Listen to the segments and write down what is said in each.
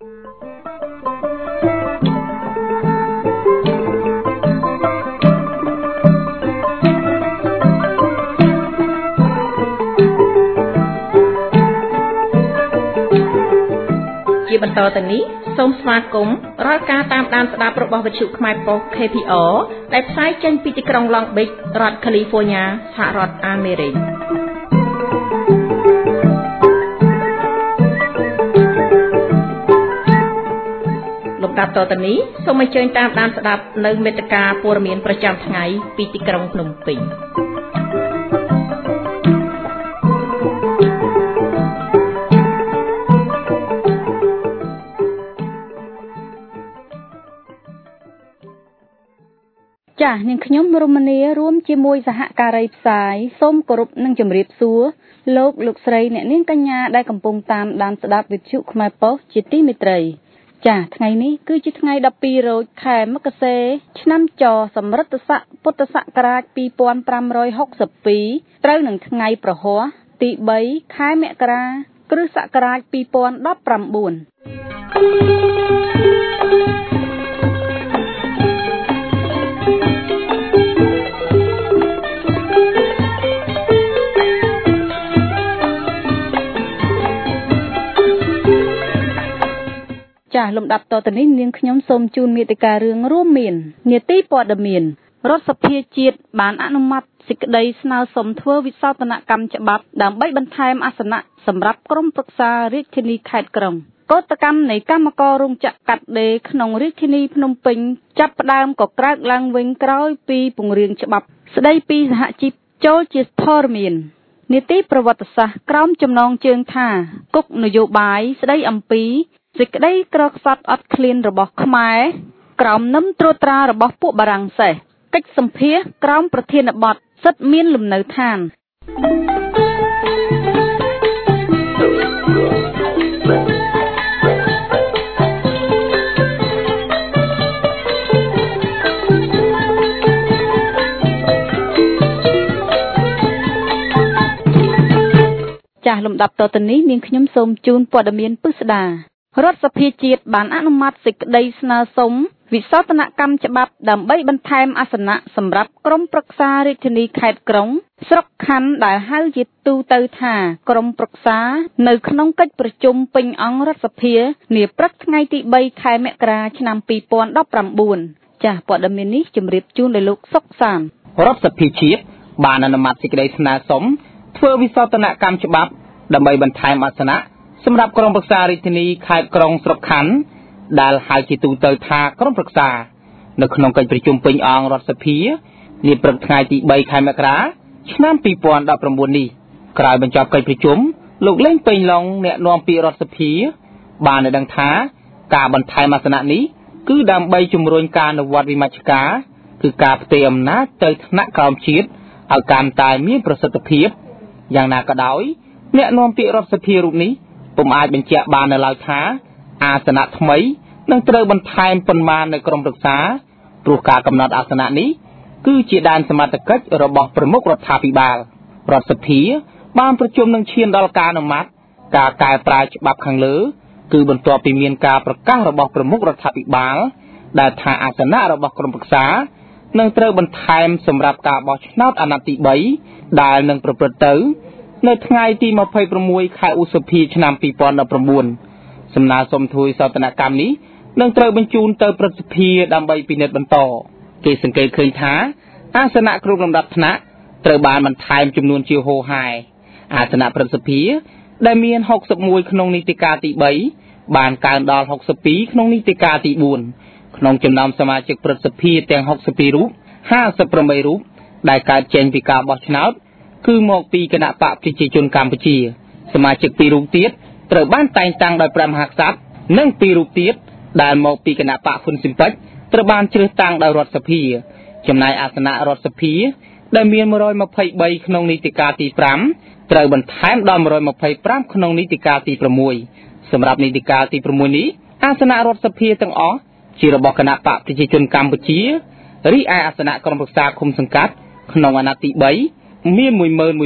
ជាបន្តទៅនេះសូមស្វាគមន៍រាល់ការតាមដានស្ដាប់របស់វិទ្យុខ្មែរប៉ុស្តិ៍ KPR ដែលផ្សាយចេញពីទីក្រុង Long Beach រដ្ឋ California សហរដ្ឋអាមេរិកលំដាប់តទៅនេះសូមអញ្ជើញតាមដានស្ដាប់នៅមេត្តាព័ត៌មានប្រចាំថ្ងៃពីទីក្រុងភ្នំពេញចា៎នាងខ្ញុំរមនីរួមជាមួយសហការីផ្សាយសូមគោរពនិងជម្រាបសួរលោកស្រីអ្នកនាងកញ្ញាដែលកំពុងតាមដានស្ដាប់វិទ្យុខ្មែរប៉ុស្តិ៍ជាទីមេត្រីចា៎ថ្ងៃនេះគឺជាថ្ងៃ12រោចខែមករាឆ្នាំចសម្រិតស័កពុទ្ធសករាជ2562ត្រូវនឹងថ្ងៃប្រហ័សទី3ខែមករាគ្រិស្តសករាជ2019ចាលំដាប់តទៅនេះនាងខ្ញុំសូមជូនមេតិការរឿងរួមមាននីតិព័ត៌មានរដ្ឋសភាជាតិបានអនុម័តសេចក្តីស្នើសុំធ្វើវិសោធនកម្មច្បាប់ដើម្បីបន្ថែមអាសនៈសម្រាប់ក្រុមប្រឹក្សារាជធានីខេត្តក្រុងកោតកម្មនៃកម្មកររោងចក្រកាត់ដេរក្នុងរាជធានីភ្នំពេញចាប់ផ្ដើមក៏ក្រើកឡើងវិញក្រោយពីពង្រៀងច្បាប់ស្តីពីសហជីពចូលជាធរមាននីតិប្រវត្តិសាស្ត្រក្រោមចំណងជើងថាគុកនយោបាយស្តីអំពីសេចក្តីក្រខ្សត់អត់ឃ្លានរបស់ខ្មែរក្រោមនឹមត្រួតត្រារបស់ពួកបារាំងសេះកិច្ចសម្ភាសក្រោមប្រធានបទសិទ្ធិមានលំនៅឋានចាស់លំដាប់តទៅនេះនាងខ្ញុំសូមជូនព័ត៌មានពិស្ដារដ្ឋសភាជាតិបានអនុម័តសេចក្តីស្នើសុំវិសោធនកម្មច្បាប់ដើម្បីបន្ថែមអាសនៈសម្រាប់ក្រុមប្រឹក្សារាជធានីខេត្តក្រុងស្រុកខណ្ឌដែលហៅជាទូទៅថាក្រុមប្រឹក្សានៅក្នុងកិច្ចប្រជុំពេញអង្គរដ្ឋសភានាព្រឹកថ្ងៃទី3ខែមករាឆ្នាំ2019ចាស់ព័ត៌មាននេះជម្រាបជូនដល់លោកសុកសានរដ្ឋសភាជាតិបានអនុម័តសេចក្តីស្នើសុំធ្វើវិសោធនកម្មច្បាប់ដើម្បីបន្ថែមអាសនៈសម្រាប់ក្រុមប្រឹក្សារាជធានីខេត្តក្រុងស្រុកខណ្ឌដែលហៅជាទូទៅថាក្រុមប្រឹក្សានៅក្នុងកិច្ចប្រជុំពេញអង្គរដ្ឋសភានាព្រឹកថ្ងៃទី3ខែមករាឆ្នាំ2019នេះក្រោយបញ្ចប់កិច្ចប្រជុំលោកលេងពេញឡុងអ្នកនាំពាក្យរដ្ឋសភាបានឲ្យដឹងថាការបន្ថែមអាសនៈនេះគឺដើម្បីជំរុញការអនុវត្តវិមជ្ឈការគឺការផ្ទេរអំណាចទៅថ្នាក់ក្រោមជាតិឲ្យកាន់តែមានប្រសិទ្ធភាពយ៉ាងណាក៏ដោយអ្នកនាំពាក្យរដ្ឋសភារូបនេះពុំអាចបញ្ជាក់បាននៅឡើយថាអាសនៈថ្មីនឹងត្រូវបន្ថែមប៉ុន្មាននៅក្រុមប្រឹក្សាព្រោះការកំណត់អាសនៈនេះគឺជាដែនសមត្ថកិច្ចរបស់ប្រមុខរដ្ឋាភិបាលរដ្ឋសភាបានប្រជុំនឹងឈានដល់ការអនុម័តការកែប្រែច្បាប់ខាងលើគឺបន្ទាប់ពីមានការប្រកាសរបស់ប្រមុខរដ្ឋាភិបាលដែលថាអាសនៈរបស់ក្រុមប្រឹក្សានឹងត្រូវបន្ថែមសម្រាប់ការបោះឆ្នោតអាណត្តិទី3ដែលនឹងប្រព្រឹត្តទៅនៅថ្ងៃទី26ខែឧសភាឆ្នាំ2019សំណើសុំធ្វើសោធនកម្មនេះនឹងត្រូវបញ្ជូនទៅព្រឹទ្ធសភាដើម្បីពិនិត្យបន្តគេសង្កេតឃើញថាអាសនៈគ្រប់លំដាប់ថ្នាក់ត្រូវបានបន្ថែមចំនួនជាហូរហែអាសនៈព្រឹទ្ធសភាដែលមាន61ក្នុងនីតិកាលទី3បានកើនដល់62ក្នុងនីតិកាលទី4ក្នុងចំណោមសមាជិកព្រឹទ្ធសភាទាំង62រូប58រូបដែលកើតចេញពីការបោះឆ្នោតគឺមកពីគណៈបកប្រជាជនកម្ពុជាសមាជិក2រូបទៀតត្រូវបានតែងតាំងដោយព្រះមហាក្សត្រនិង2រូបទៀតដែលមកពីគណៈបកហ៊ុនស៊ិនប៉ិចត្រូវបានជ្រើសតាំងដោយរដ្ឋសភាចំណែកអាសនៈរដ្ឋសភាដែលមាន123ក្នុងនីតិកាលទី5ត្រូវបន្ថែមដល់125ក្នុងនីតិកាលទី6សម្រាប់នីតិកាលទី6នេះអាសនៈរដ្ឋសភាទាំងអស់ជារបស់គណៈបកប្រជាជនកម្ពុជារីឯអាសនៈក្រុមប្រឹក្សាឃុំសង្កាត់ក្នុងអាណត្តិទី3មាន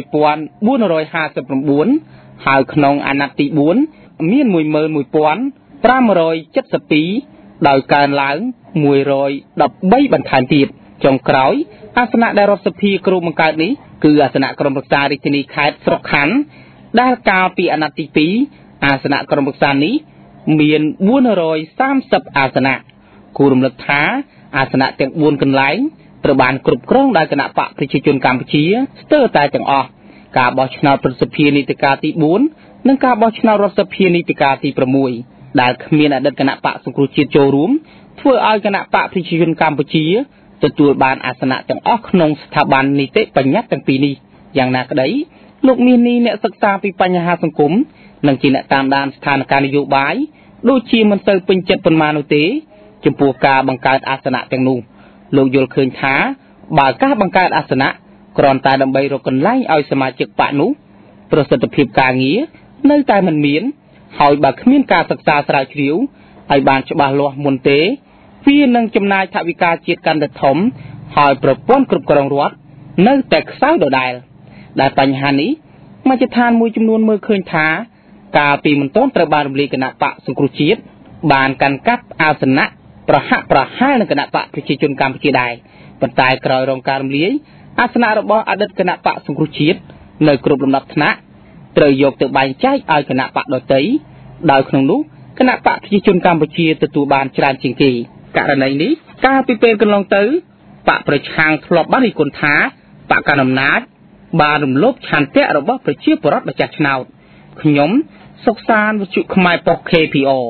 11459 ហើយក្នុងអាណត្តិទី4មាន 11459 572ដោយកើនឡើង113បន្ថែមទៀតចុងក្រោយអាសនៈដែលរដ្ឋសភាគ្រូបង្កើតនេះគឺអាសនៈក្រុមប្រឹក្សារាជធានីខេត្តស្រុកខណ្ឌដែលកាលពីអាណត្តិទី2អាសនៈក្រុមប្រឹក្សានេះមាន430អាសនៈគូរំលឹកថាអាសនៈទាំង4កន្លែងត្រូវបានគ្រប់គ្រងដោយគណៈបកប្រជាជនកម្ពុជាស្ទើរតែទាំងអស់ការបោះឆ្នោតប្រសិទ្ធិនីតិកាលទី4និងការបោះឆ្នោតរដ្ឋសភានីតិកាលទី6ដែលគ្មានអតីតគណៈបកសង្គ្រោះជាតិចូលរួមធ្វើឲ្យគណៈបកប្រជាជនកម្ពុជាទទួលបានអាសនៈទាំងអស់ក្នុងស្ថាប័ននីតិបញ្ញត្តិទាំងពីរនេះយ៉ាងណាក្តីលោកមាសនេះអ្នកសិក្សាពីបញ្ហាសង្គមនិងជាអ្នកតាមដានស្ថានភាពនយោបាយដូចជាមិនសូវពេញចិត្តប៉ុន្មាននោះទេចំពោះការបង្កើតអាសនៈទាំងនោះលោកយល់ឃើញថាបើការបង្កើតអាសនៈគ្រាន់តែដើម្បីរកកន្លែងឲ្យសមាជិកបកនោះប្រសិទ្ធភាពការងារនៅតែមិនមានហើយបើគ្មានការសិក្សាស្រាវជ្រាវឲ្យបានច្បាស់លាស់មុនទេវានឹងចំណាយថវិកាជាតិកាន់តែធំហើយប្រព័ន្ធគ្រប់គ្រងរដ្ឋនៅតែខ្សោយដដែលដែលបញ្ហានេះមជ្ឈដ្ឋានមួយចំនួនមើលឃើញថាកាលពីមិនទាន់ត្រូវបានរំលាយគណៈបកសង្គ្រោះជាតិបានកាន់កាប់អាសនៈប្រហាក់ប្រហែលនឹងគណៈបកប្រជាជនកម្ពុជាដែរប៉ុន្តែក្រោយរងការរំលាយអាសនៈរបស់អតីតគណៈបកសង្គ្រោះជាតិនៅគ្រប់លំដាប់ថ្នាក់ត្រូវយកទៅបែងចែកឲ្យគណៈបកដទៃដោយក្នុងនោះគណៈបកប្រជាជនកម្ពុជាទទួលបានច្រើនជាងគេករណីនេះកាលពីពេលកន្លងទៅបកប្រឆាំងធ្លាប់បានរិះគន់ថាបកកណ្ដាលអំណាចបានរំលោភឆន្ទៈរបស់ប្រជាពលរដ្ឋម្ចាស់ឆ្នោតខ្ញុំសុកសានវិទ្យុខ្មែរប៉ុស KPR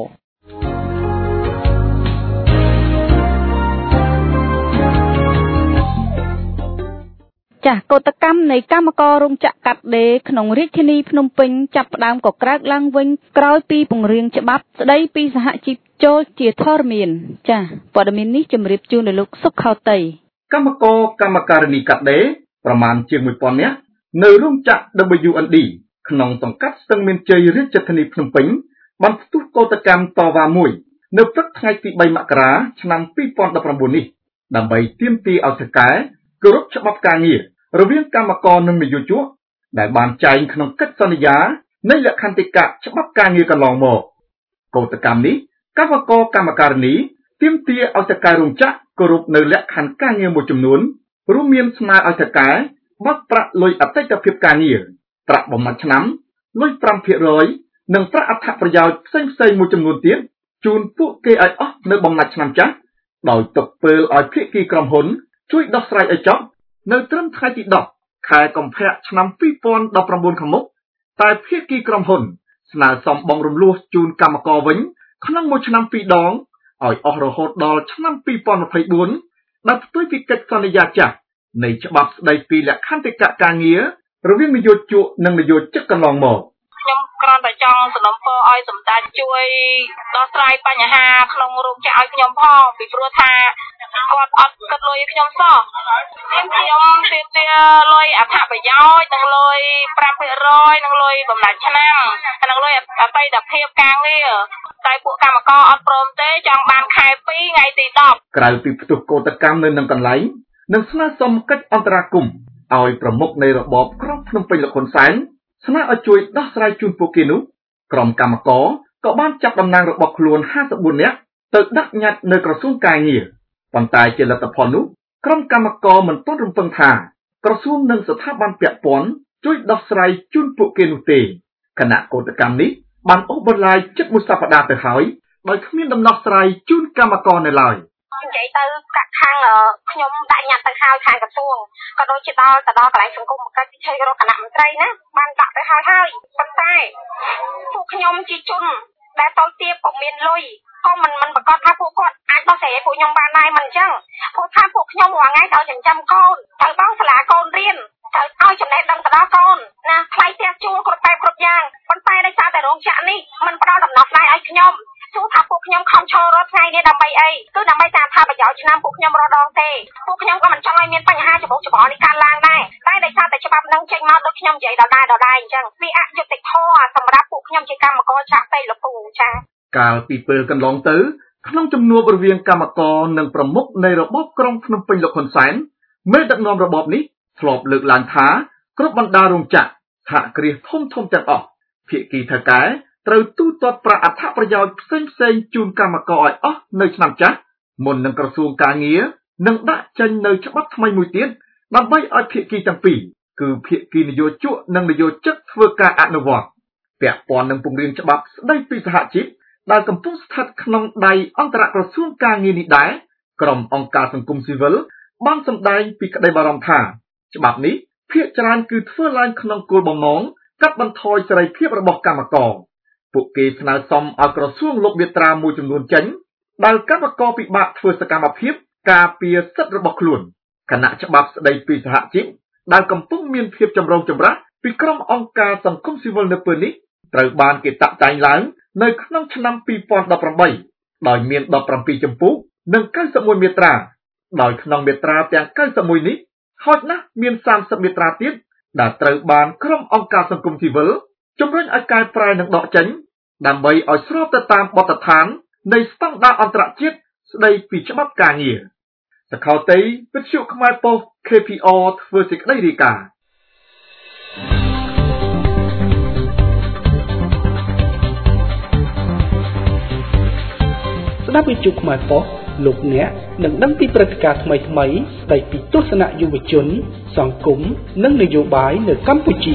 ចាស់កោតកម្មនៃកម្មកររោងចក្រកាត់ដេរក្នុងរាជធានីភ្នំពេញចាប់ផ្ដើមក៏ក្រើកឡើងវិញក្រោយពីពង្រៀងច្បាប់ស្ដីពីសហជីពចូលជាធរមានចាស់ព័ត៌មាននេះជម្រាបជូនដល់លោកសុខខោតីកម្មករកម្មការិនីកាត់ដេរប្រមាណជាង 1000 នាក់នៅរោងចក្រ WND ក្នុងសង្កាត់ស្ទឹងមានជ័យរាជធានីភ្នំពេញបានផ្ទុះកោតកម្មតវ៉ាមួយនៅព្រឹកថ្ងៃទី3មករាឆ្នាំ2019នេះដើម្បីទាមទារឲ្យថៅកែគោរពច្បាប់ការងាររវាងកម្មករនិងនយោជកដែលបានចែងក្នុងកិច្ចសន្យានៃលក្ខន្តិកៈច្បាប់ការងារកន្លងមកកោតកម្មនេះកម្មករកម្មការិនីទាមទារឲ្យថៅកែរោងចក្រគោរពនៅលក្ខខណ្ឌការងារមួយចំនួនរួមមានស្នើឲ្យថៅកែបង់ប្រាក់លុយអតិថិភាពការងារប្រាក់បំណាច់ឆ្នាំលុយ 5% និងប្រាក់អត្ថប្រយោជន៍ផ្សេងៗមួយចំនួនទៀតជូនពួកគេឲ្យអស់នៅបំណាច់ឆ្នាំចាស់ដោយទុកពេលឲ្យភាគីក្រុមហ៊ុនជួយដោះស្រាយឲ្យចប់នៅត្រឹមថ្ងៃទី10ខែកុម្ភៈឆ្នាំ2019ខាងមុខតែភាគីក្រុមហ៊ុនស្នើសុំបង់រំលោះជូនកម្មករវិញក្នុងមួយឆ្នាំ2ដងឲ្យអស់រហូតដល់ឆ្នាំ2024ដែលផ្ទុយពីកិច្ចសន្យាចាស់នៃច្បាប់ស្ដីពីលក្ខន្តិកៈការងាររវាងនយោជកនិងនយោជិកកន្លងមកខ្ញុំគ្រាន់តែចង់សំណូមពរឲ្យសម្ដេចជួយដោះស្រាយបញ្ហាក្នុងរោងចក្រឲ្យខ្ញុំផងពីព្រោះថាគាត់អត់គិតលុយខ្ញុំសោះខ្ញុំទាមលុយអត្ថប្រយោជន៍និងលុយ 5% និងលុយបំណាច់ឆ្នាំនិងលុយអតីតភាពការងារតែពួកកម្មករអត់ព្រមទេចង់បានខែ2ថ្ងៃទី10 ក្រៅពីផ្ទុះកោតកម្មនៅនឹងកន្លែងនិងស្នើសុំកិច្ចអន្តរាគមន៍ឲ្យប្រមុខនៃរបបក្រុងភ្នំពេញលោកហ៊ុនសែនស្នើឲ្យជួយដោះស្រាយជូនពួកគេនោះក្រុមកម្មករក៏បានចាប់តំណាងរបស់ខ្លួន54នាក់ទៅដាក់ញត្តិនៅក្រសួងកាយងារប៉ុន្តែជាលទ្ធផលនោះក្រុមកម្មករមិនទាន់រំពឹងថាក្រសួងនិងស្ថាប័នពាក់ព័ន្ធជួយដោះស្រាយជូនពួកគេនោះទេគណៈកោតកម្មនេះបានអូសបន្លាយជិតមួយសប្តាហ៍ទៅហើយដោយគ្មានដំណោះស្រាយជូនកម្មករនៅឡើយនិយាយទៅកាក់ខាងខ្ញុំដាក់ញត្តិទៅហើយខាងក្រសួងក៏ដូចជាដល់កន្លែងសង្គមកិច្ចពិធីរកគណៈមន្ត្រីណាបានដាក់ទៅហើយប៉ុន្តែពួកខ្ញុំជាជនដែលតូចទាបក៏មានលុយក៏មិនប្រកាសថាពួកគាត់អាចដោះស្រាយពួកខ្ញុំបានដែរមិនអញ្ចឹងព្រោះថាពួកខ្ញុំរាល់ថ្ងៃដល់ចិញ្ចឹមកូនត្រូវបង់សាលាកូនរៀនត្រូវឲ្យចំណេះដឹងទៅដល់កូនណាថ្លៃផ្ទះជួលគ្រប់បែបគ្រប់យ៉ាងប៉ុន្តែដោយសារតែរោងចក្រនេះមិនផ្ដល់ដំណោះស្រាយឲ្យខ្ញុំសួរថាពួកខ្ញុំខំឈររត់ថ្ងៃនេះដើម្បីអីគឺដើម្បីការថាប្រយោជន៍ឆ្នាំពួកខ្ញុំរដងទេពួកខ្ញុំក៏មិនចង់ឲ្យមានបញ្ហាច្បុកច្បល់នេះកើតឡើងដែរតែដោយសារតែច្បាប់នឹងចេញមកដូចខ្ញុំនិយាយដដែលអញ្ចឹងវាអយុត្តិធម៌សម្រាប់ពួកខ្ញុំជាកម្មករចាស់ពេកលោកពូចាកាលពីពេលកន្លងទៅក្នុងជំនួបរវាងកម្មករនិងប្រមុខនៃរបបក្រុងភ្នំពេញលោកហ៊ុនសែនមេដឹកនាំរបបនេះធ្លាប់លើកឡើងថាគ្រប់បណ្ដារោងចក្រសហគ្រាសធំទាំងអស់ភាគីថៅកែត្រូវទូទាត់ប្រាក់អត្ថប្រយោជន៍ផ្សេងៗជូនកម្មករឲ្យអស់នៅឆ្នាំចាស់មុននឹងក្រសួងការងារនឹងដាក់ចេញនៅច្បាប់ថ្មីមួយទៀតដើម្បីឲ្យភាគីទាំងពីរគឺភាគីនយោជកនិងនយោជិកធ្វើការអនុវត្តពាក់ព័ន្ធនឹងពង្រៀនច្បាប់ស្តីពីសហជីពដែលកំពុងស្ថិតក្នុងដៃអន្តរក្រសួងការងារនេះដែរក្រុមអង្គការសង្គមស៊ីវិលបានសម្ដែងពីក្តីបារម្ភថាច្បាប់នេះភាគច្រើនគឺធ្វើឡើងក្នុងគោលបំណងកាត់បន្ថយសេរីភាពរបស់កម្មករពួកគេស្នើសុំឲ្យក្រសួងលុបមាត្រាមួយចំនួនចេញដែលកម្មករពិបាកធ្វើសកម្មភាពការពារសិទ្ធិរបស់ខ្លួនគណៈច្បាប់ស្តីពីសហជីពដែលកំពុងមានភាពចម្រូងចម្រាសពីក្រុមអង្គការសង្គមស៊ីវិលនៅពេលនេះត្រូវបានគេតាក់តែងឡើងនៅក្នុងឆ្នាំ2018ដោយមាន17ជំពូកនិង91មាត្រាដោយក្នុងមាត្រាទាំង91នេះហោចណាស់មាន30មាត្រាទៀតដែលត្រូវបានក្រុមអង្គការសង្គមស៊ីវិលជំរុញឲ្យកែប្រែនិងដកចេញដើម្បីឲ្យស្របទៅតាមបទដ្ឋាននៃស្តង់ដារអន្តរជាតិស្តីពីច្បាប់ការងារសខោតីវិទ្យុខ្មែរប៉ុស្តិ៍ KPR ធ្វើសេចក្តីរាយការណ៍ស្ដាប់វិទ្យុខ្មែរប៉ុស្តិ៍លោកអ្នកនឹងដឹងពីព្រឹត្តិការណ៍ថ្មីៗស្ដីពីទស្សនៈយុវជនសង្គមនិងនយោបាយនៅកម្ពុជា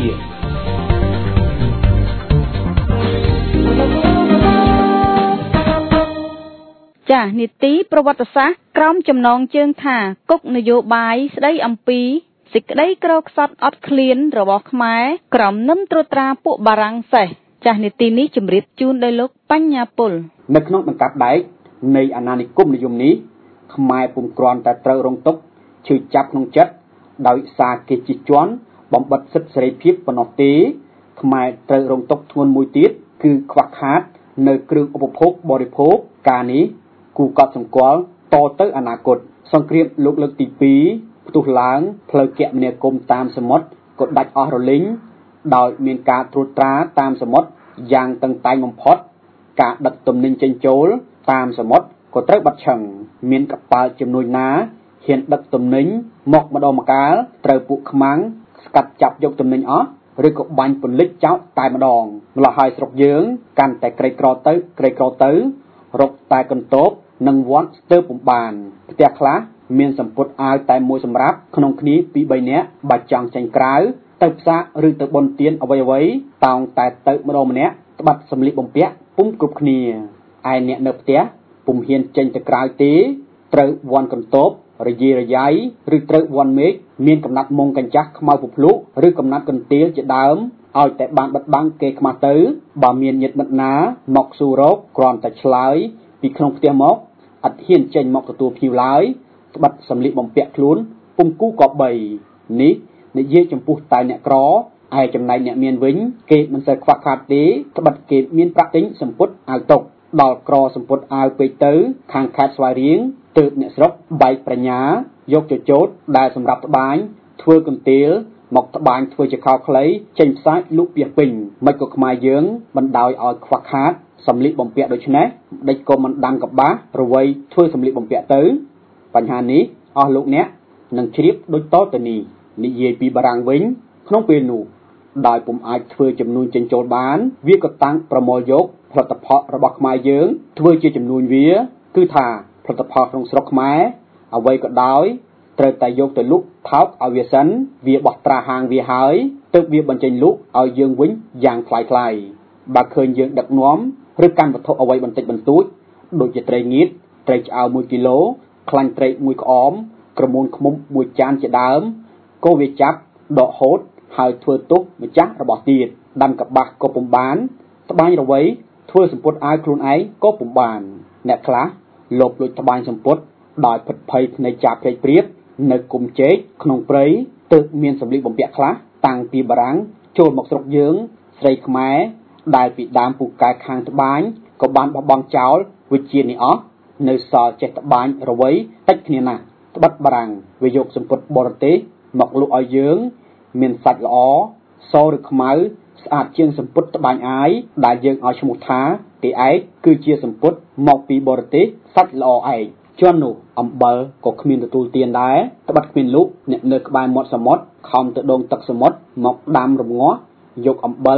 ចា៎នីតិប្រវត្តិសាស្ត្រក្រោមចំណងជើងថាគុកនយោបាយស្ដីអំពីសេចក្តីក្រខ្សត់អត់ឃ្លានរបស់ខ្មែរក្រោមនឹមត្រួតត្រាពួកបារាំងសេះចាស់នីតិនេះជម្រាបជូនដោយលោកបញ្ញាពលនៅក្នុងដង្កាត់ដែកនៃអាណានិគមនិយមនេះខ្មែរពុំគ្រាន់តែត្រូវរងទុក្ខឈឺចាប់ក្នុងចិត្តដោយសារគេជិះជាន់បំបិទសិទ្ធិសេរីភាពប៉ុណ្ណោះទេខ្មែរត្រូវរងទុក្ខធ្ងន់មួយទៀតគឺខ្វះខាតនៅគ្រឿងឧបភោគបរិភោគការនេះគូកត់សម្គាល់តទៅអនាគតសង្គ្រាមលោកលើកទី2ផ្ទុះឡើងផ្លូវគមនាគមន៍តាមសមុទ្រក៏ដាច់អស់រលីងដោយមានការត្រួតត្រាតាមសមុទ្រយ៉ាងតឹងតែងបំផុតការដឹកទំនិញចេញចូលតាមសមុទ្រក៏ត្រូវបាត់ឆឹងមានកប៉ាល់ចំនួនណាហ៊ានដឹកទំនិញមកម្ដងម្កាលត្រូវពួកខ្មាំងស្កាត់ចាប់យកទំនិញអស់ឬក៏បាញ់ពន្លិចចោលតែម្ដងម្ល៉េះហើយស្រុកយើងកាន់តែក្រីក្រទៅរកតែកន្ទប់និងវត្តស្ទើរពំបានផ្ទះខ្លះមានសម្ពុតអាវតែមួយសម្រាប់ក្នុងគ្នាពី3នាក់បាច់ចង់ចេញក្រៅទៅផ្សារឬទៅបុណ្យទានអ្វីតោងតែទៅម្ដងម្នាក់ត្បាត់សម្លៀកបំពាក់ពុំគ្រប់គ្នាឯអ្នកនៅផ្ទះពុំហ៊ានចេញទៅក្រៅទេត្រូវវាន់កន្ទប់រយារយាយឬត្រូវវាន់មេឃមានកំណាត់មុងកញ្ចាស់ខ្មៅពុភ្លុឬកំណាត់កន្ទាលជាដើមឲ្យតែបានបិទបាំងគេខ្មាស់ទៅបើមានញាតិមិត្តណាមកសួររកគ្រាន់តែឆ្លើយពីក្នុងផ្ទះមកអត់ហ៊ានចេញមកទទួលភ្ញៀវឡើយត្បាត់សម្លៀកបំពាក់ខ្លួនពុំគូក៏បីនេះនិយាយចំពោះតែអ្នកក្រឯចំណែកអ្នកមានវិញគេមិនសូវខ្វះខាតទេត្បិតគេមានប្រាក់ទិញសម្ពុតអាវតុកដល់ក្រសម្ពុតអាវពេកទៅខាងខេត្តស្វាយរៀងទើបអ្នកស្រុកបែកប្រាជ្ញាយកចចោតដែលសម្រាប់ត្បាញធ្វើកន្ទេលមកត្បាញធ្វើជាខោខ្លីចេញផ្សាយលក់ពីពេញមិនក៏ខ្មែរយើងបណ្ដោយឲ្យខ្វះខាតសម្លៀកបំពាក់ដូច្នេះដេចក៏មិនដាំកបាសរវៃធ្វើសម្លៀកបំពាក់ទៅបញ្ហានេះអស់លោកអ្នកនឹងជ្រាបដូចតទៅនេះនិយាយពីបារាំងវិញក្នុងពេលនោះដោយពុំអាចធ្វើចំនួនចិញ្ចូលបានវាក៏តាំងប្រមូលយកផលិតផលរបស់ខ្មែរយើងធ្វើជាចំនួនវាគឺថាផលិតផលក្នុងស្រុកខ្មែរអ្វីក៏ដោយត្រូវតែយកទៅលក់ថោកឲ្យវាសិនវាបោះត្រាហាងវាហើយទើបវាបញ្ចេញលក់ឲ្យយើងវិញយ៉ាងថ្លៃបើឃើញយើងដឹកនាំឬកាន់វត្ថុអ្វីបន្តិចបន្តួចដូចជាត្រីងៀតត្រីឆ្អើរ1គីឡូខ្លាញ់ត្រី1ក្អមក្រមួនឃ្មុំ1ចានជាដើមក៏វាចាប់ដកហូតហើយធ្វើទុកម្ចាស់របស់ទៀតដាំកបាសក៏ពុំបានត្បាញរវៃធ្វើសម្ពុតអាវខ្លួនឯងក៏ពុំបានអ្នកខ្លះលបលួចត្បាញសម្ពុតដោយភិតភ័យភ្នែកចាប់ភ្លេចព្រៀបនៅគុំជែកក្នុងព្រៃទើបមានសម្លៀកបំពាក់ខ្លះតាំងពីបារាំងចូលមកស្រុកយើងស្រីខ្មែរដែលពីដើមពូកែខាងត្បាញក៏បានបោះបង់ចោលវិជានេះអស់នៅសល់ចេះត្បាញរវៃតិចគ្នាណាស់ត្បិតបារាំងវាយកសម្ពុតបរទេសមកលក់ឲ្យយើងមានសាច់ល្អសឬខ្មៅស្អាតជាងសម្ពុតត្បាញអាយដែលយើងឲ្យឈ្មោះថាគេឯកគឺជាសម្ពុតមកពីបរទេសសាច់ល្អឯកជាន់នោះអំបិលក៏គ្មានទទួលទានដែរត្បិតគ្មានលក់អ្នកនៅក្បែរមាត់សមុទ្រខំទៅដងទឹកសមុទ្រមកដាំរងាស់យកអំបិល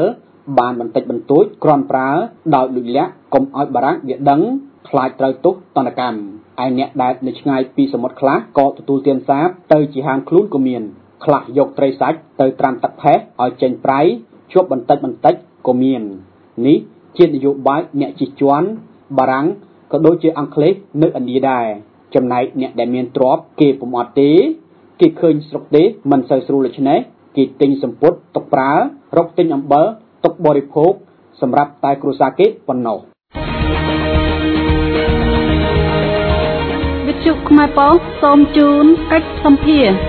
បានបន្តិចបន្តួចគ្រាន់ប្រើដោយលុយលាក់កុំឲ្យបារាំងវាដឹងខ្លាចត្រូវទោសទណ្ឌកម្មឯអ្នកដែលនៅឆ្ងាយពីសមុទ្រខ្លះក៏ទទួលទានសាបទៅជាហាងខ្លួនក៏មានខ្លះយកត្រីសាច់ទៅត្រាំទឹកផេះឲ្យចេញប្រៃជាប់បន្តិចក៏មាននេះជានយោបាយអ្នកជិះជាន់បារាំងក៏ដូចជាអង់គ្លេសនៅឥណ្ឌាដែរចំណែកអ្នកដែលមានទ្រព្យគេពុំអត់ទេគេឃើញស្រុកទេមិនសូវស្រួលដូច្នេះគេទិញសម្ពុតទុកប្រើរកទិញអំបិលទុកបរិភោគសម្រាប់តែគ្រួសារគេប៉ុណ្ណោះវិទ្យុខ្មែរប៉ុស្តិ៍សូមជូនកិច្ចសម្ភារ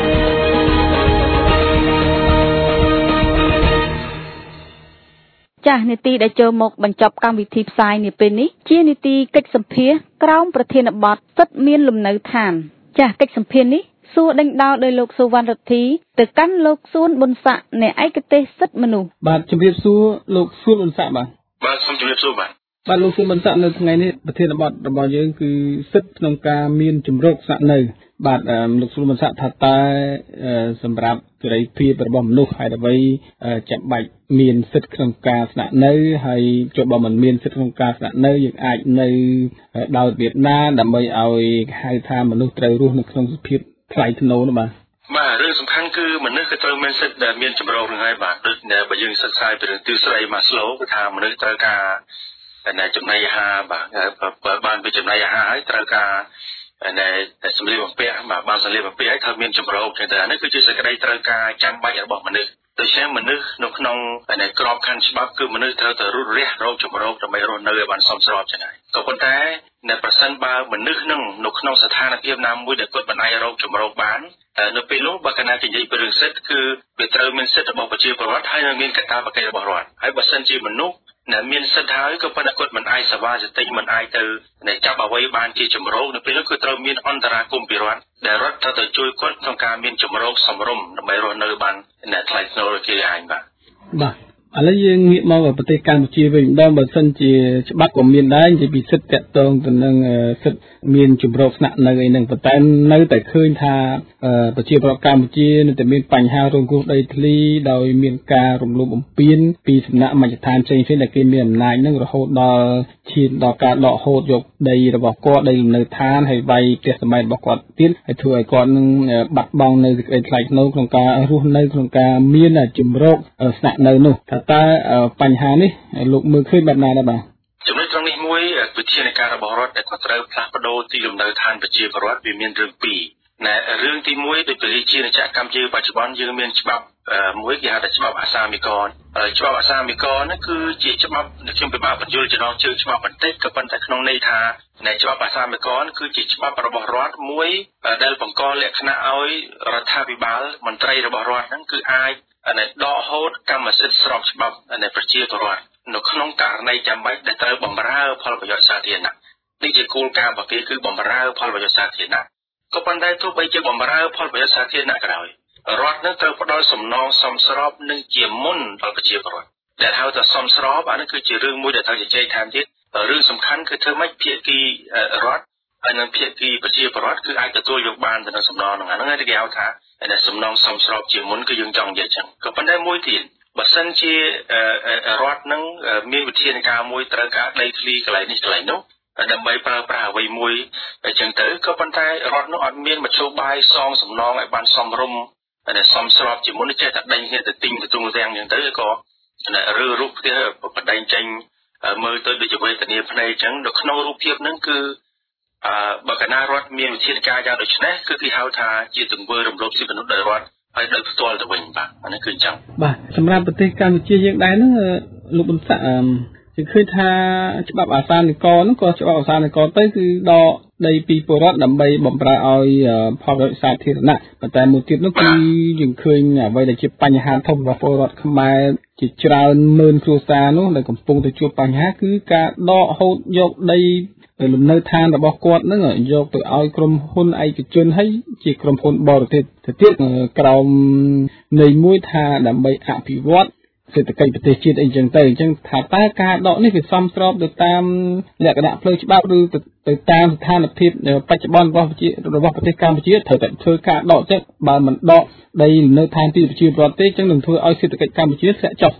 ចាស់នីតិដែលចូលមកបញ្ចប់កម្មវិធីផ្សាយនាពេលនេះជានីតិកិច្ចសម្ភារក្រោមប្រធានបទសិទ្ធិមានលំនៅឋានចាស់កិច្ចសម្ភារនេះសួរដេញដោលដោយលោកសុវណ្ណរដ្ឋីទៅកាន់លោកសួនប៊ុនស័កនៃឯកទេសសិទ្ធិមនុស្សបាទជំរាបសួរលោកសួនប៊ុនស័កបាទសូមជំរាបសួរបាទលោកសួនប៊ុនស័កនៅថ្ងៃនេះប្រធានបទរបស់យើងគឺសិទ្ធិក្នុងការមានជំរកស្នាក់នៅបាទលោកសួនប៊ុនស័កថាតើសម្រាប់សេរីភាពរបស់មនុស្សហេតុអ្វីចាំបាច់មានសិទ្ធិក្នុងការស្នាក់នៅហើយចុះបើមិនមានសិទ្ធិក្នុងការស្នាក់នៅយើងអាចនៅដោយរបៀបណាដើម្បីឲ្យហៅថាមនុស្សត្រូវរស់នៅក្នុងសភាពថ្លៃថ្នូរនោះបាទរឿងសំខាន់គឺមនុស្សក៏ត្រូវមានសិទ្ធិដែលមានចម្រោះនឹងហើយបាទដូចបើយើងសិក្សាពីរឿងទ្រឹស្ដីម៉ាស្លូគឺថាមនុស្សត្រូវការចំណីអាហារបាទបានពីចំណីអាហារហើយត្រូវការសម្លៀកបំពាក់បាទបានសម្លៀកបំពាក់ឲ្យត្រូវមានចម្រោះចឹងទៅអានេះគឺជាសេចក្តីត្រូវការចាំបាច់របស់មនុស្សដូច្នេះមនុស្សនៅក្នុងក្របខ័ណ្ឌច្បាប់គឺមនុស្សត្រូវតែរត់រះរកចម្រោះដើម្បីរស់នៅឲ្យបានសមស្របចឹងហើយក៏ប៉ុន្តែប្រសិនបើមនុស្សនឹងនៅក្នុងស្ថានភាពណាមួយដែលគាត់មិនអាចរកចម្រោះបាននៅពេលនោះបើកណានិយាយពីរឿងសិទ្ធិគឺវាត្រូវមានសិទ្ធិរបស់ប្រជាពលរដ្ឋហើយនឹងមានកាតព្វកិច្ចរបស់រដ្ឋហើយបើសិនជាមនុស្សមានសិទ្ធិហើយក៏ប៉ុន្តែគាត់មិនអាចសវ៉ាសតិមិនអាចទៅចាប់អ្វីបានជាចម្រោះនៅពេលនោះគឺត្រូវមានអន្តរាគមន៍ពីរដ្ឋដែលរដ្ឋត្រូវទៅជួយគាត់ក្នុងការមានចម្រោះសមរម្យដើម្បីរស់នៅបានថ្លៃថ្នូរគេឯងបាទឥឡូវយើងងាកមកប្រទេសកម្ពុជាវិញម្ដងបើសិនជាច្បាប់ក៏មានដែរនិយាយពីសិទ្ធិតាក់ទងទៅនឹងសិទ្ធិមានជំរកស្នាក់នៅអីហ្នឹងប៉ុន្តែនៅតែឃើញថាប្រជាពលរដ្ឋកម្ពុជានៅតែមានបញ្ហារងគ្រោះដីធ្លីដោយមានការរំលោភបំពានពីសំណាក់មជ្ឈដ្ឋានផ្សេងៗដែលគេមានអំណាចហ្នឹងរហូតដល់ឈានដល់ការដកហូតយកដីរបស់គាត់ដីលំនៅឋានហើយវាយផ្ទះសម្បែងរបស់គាត់ទៀតហើយធ្វើឲ្យគាត់នឹងបាត់បង់នៅសេចក្តីថ្លៃថ្នូរក្នុងការរស់នៅក្នុងការមានជំរកស្នាក់នៅនោះតើបញ្ហានេះលោកមើលឃើញបែបណាដែរបាទចំណុចត្រង់នេះមួយវិធានការរបស់រដ្ឋដែលគាត់ត្រូវផ្លាស់ប្ដូរទីលំនៅឋានប្រជាពលរដ្ឋវាមានរឿងពីររឿងទី1ដូចជារាជាណាចក្រកម្ពុជាបច្ចុប្បន្នយើងមានច្បាប់មួយគេហៅថាច្បាប់អាសាមីកច្បាប់អាសាមីកនេះគឺជាច្បាប់ខ្ញុំពិបាកបញ្យល់ចំណងជើងច្បាប់បន្តិចក៏ប៉ុន្តែក្នុងន័យថាច្បាប់អាសាមីកគឺជាច្បាប់របស់រដ្ឋមួយដែលបង្កលក្ខណៈឲ្យរដ្ឋាភិបាលមន្ត្រីរបស់រដ្ឋហ្នឹងគឺអាចដកហូតកម្មសិទ្ធិស្របច្បាប់ប្រជាពលរដ្ឋនៅក្នុងករណីចាំបាច់ដែលត្រូវបម្រើផលប្រយោជន៍សាធារណៈនេះជាគោលការណ៍របស់គេគឺបម្រើផលប្រយោជន៍សាធារណៈក៏ប៉ុន្តែទោះបីជាបម្រើផលប្រយោជន៍សាធារណៈក៏ដោយរដ្ឋនឹងត្រូវផ្ដល់សំណងសមស្របនឹងជាមុនដល់ប្រជាពលរដ្ឋដែលហៅថាសមស្របអានេះគឺជារឿងមួយដែលត្រូវជជែកថែមទៀតរឿងសំខាន់គឺធ្វើម៉េចភាគីរដ្ឋហើយនិងភាគីប្រជាពលរដ្ឋគឺអាចទទួលយកបានទៅនឹងសំណងហ្នឹងអាហ្នឹងគេហៅថាសំណងសមស្របជាមុនគឺយើងចង់និយាយចឹងក៏ប៉ុន្តែមួយទៀតបើសិនជារដ្ឋនឹងមានវិធានការមួយត្រូវការដីធ្លីកន្លែងនេះកន្លែងនោះដើម្បីប្រើប្រាស់អ្វីមួយអញ្ចឹងទៅក៏ប៉ុន្តែរដ្ឋនោះអត់មានមធ្យោបាយសងសំណងឲ្យបានសមរម្យសមស្របជាមុនចេះតែដេញគ្នាទៅទិញទៅទ្រង់ទាំងអញ្ចឹងទៅក៏ឬរូបផ្ទះបដែងចេញមើលទៅដូចជាវេទនាភ្នែកអញ្ចឹងនៅក្នុងរូបភាពហ្នឹងគឺបើកណារដ្ឋមានវិធានការយ៉ាងដូចនេះគឺគេហៅថាជាទង្វើរំលោភសិទ្ធិមនុស្សដោយរដ្ឋហើយដោយផ្ទាល់ទៅវិញបាទអានេះគឺអញ្ចឹងបាទសម្រាប់ប្រទេសកម្ពុជាយើងដែរហ្នឹងលោកបន្សាក់គឺឃើញថាច្បាប់អាសានិកហ្នឹងក៏ច្បាប់អាសានិកទៅគឺដកដីពីពលរដ្ឋដើម្បីបំរើឲ្យផលប្រយោជន៍សាធារណៈប៉ុន្តែមួយទៀតនោះគឺយើងឃើញអ្វីដែលជាបញ្ហាធំរបស់ពលរដ្ឋខ្មែរជាច្រើនម៉ឺនគ្រួសារនោះដែលកំពុងតែជួបបញ្ហាគឺការដកហូតយកដីលំនៅឋានរបស់គាត់ហ្នឹងយកទៅឲ្យក្រុមហ៊ុនឯកជនហើយជាក្រុមហ៊ុនបរទេសទៅទៀតក្រោមន័យមួយថាដើម្បីអភិវឌ្ឍសេដ្ឋកិច្ចប្រទេសជាតិអីចឹងទៅអញ្ចឹងថាតើការដកនេះវាសមស្របទៅតាមលក្ខណៈផ្លូវច្បាប់ឬទៅតាមស្ថានភាពបច្ចុប្បន្នរបស់ប្រទេសកម្ពុជាត្រូវតែធ្វើការដកចឹងបើមិនដកដីលំនៅឋានពីប្រជាពលរដ្ឋទេចឹងនឹងធ្វើឲ្យសេដ្ឋកិច្ចកម្ពុជាធ្លាក់ចុះ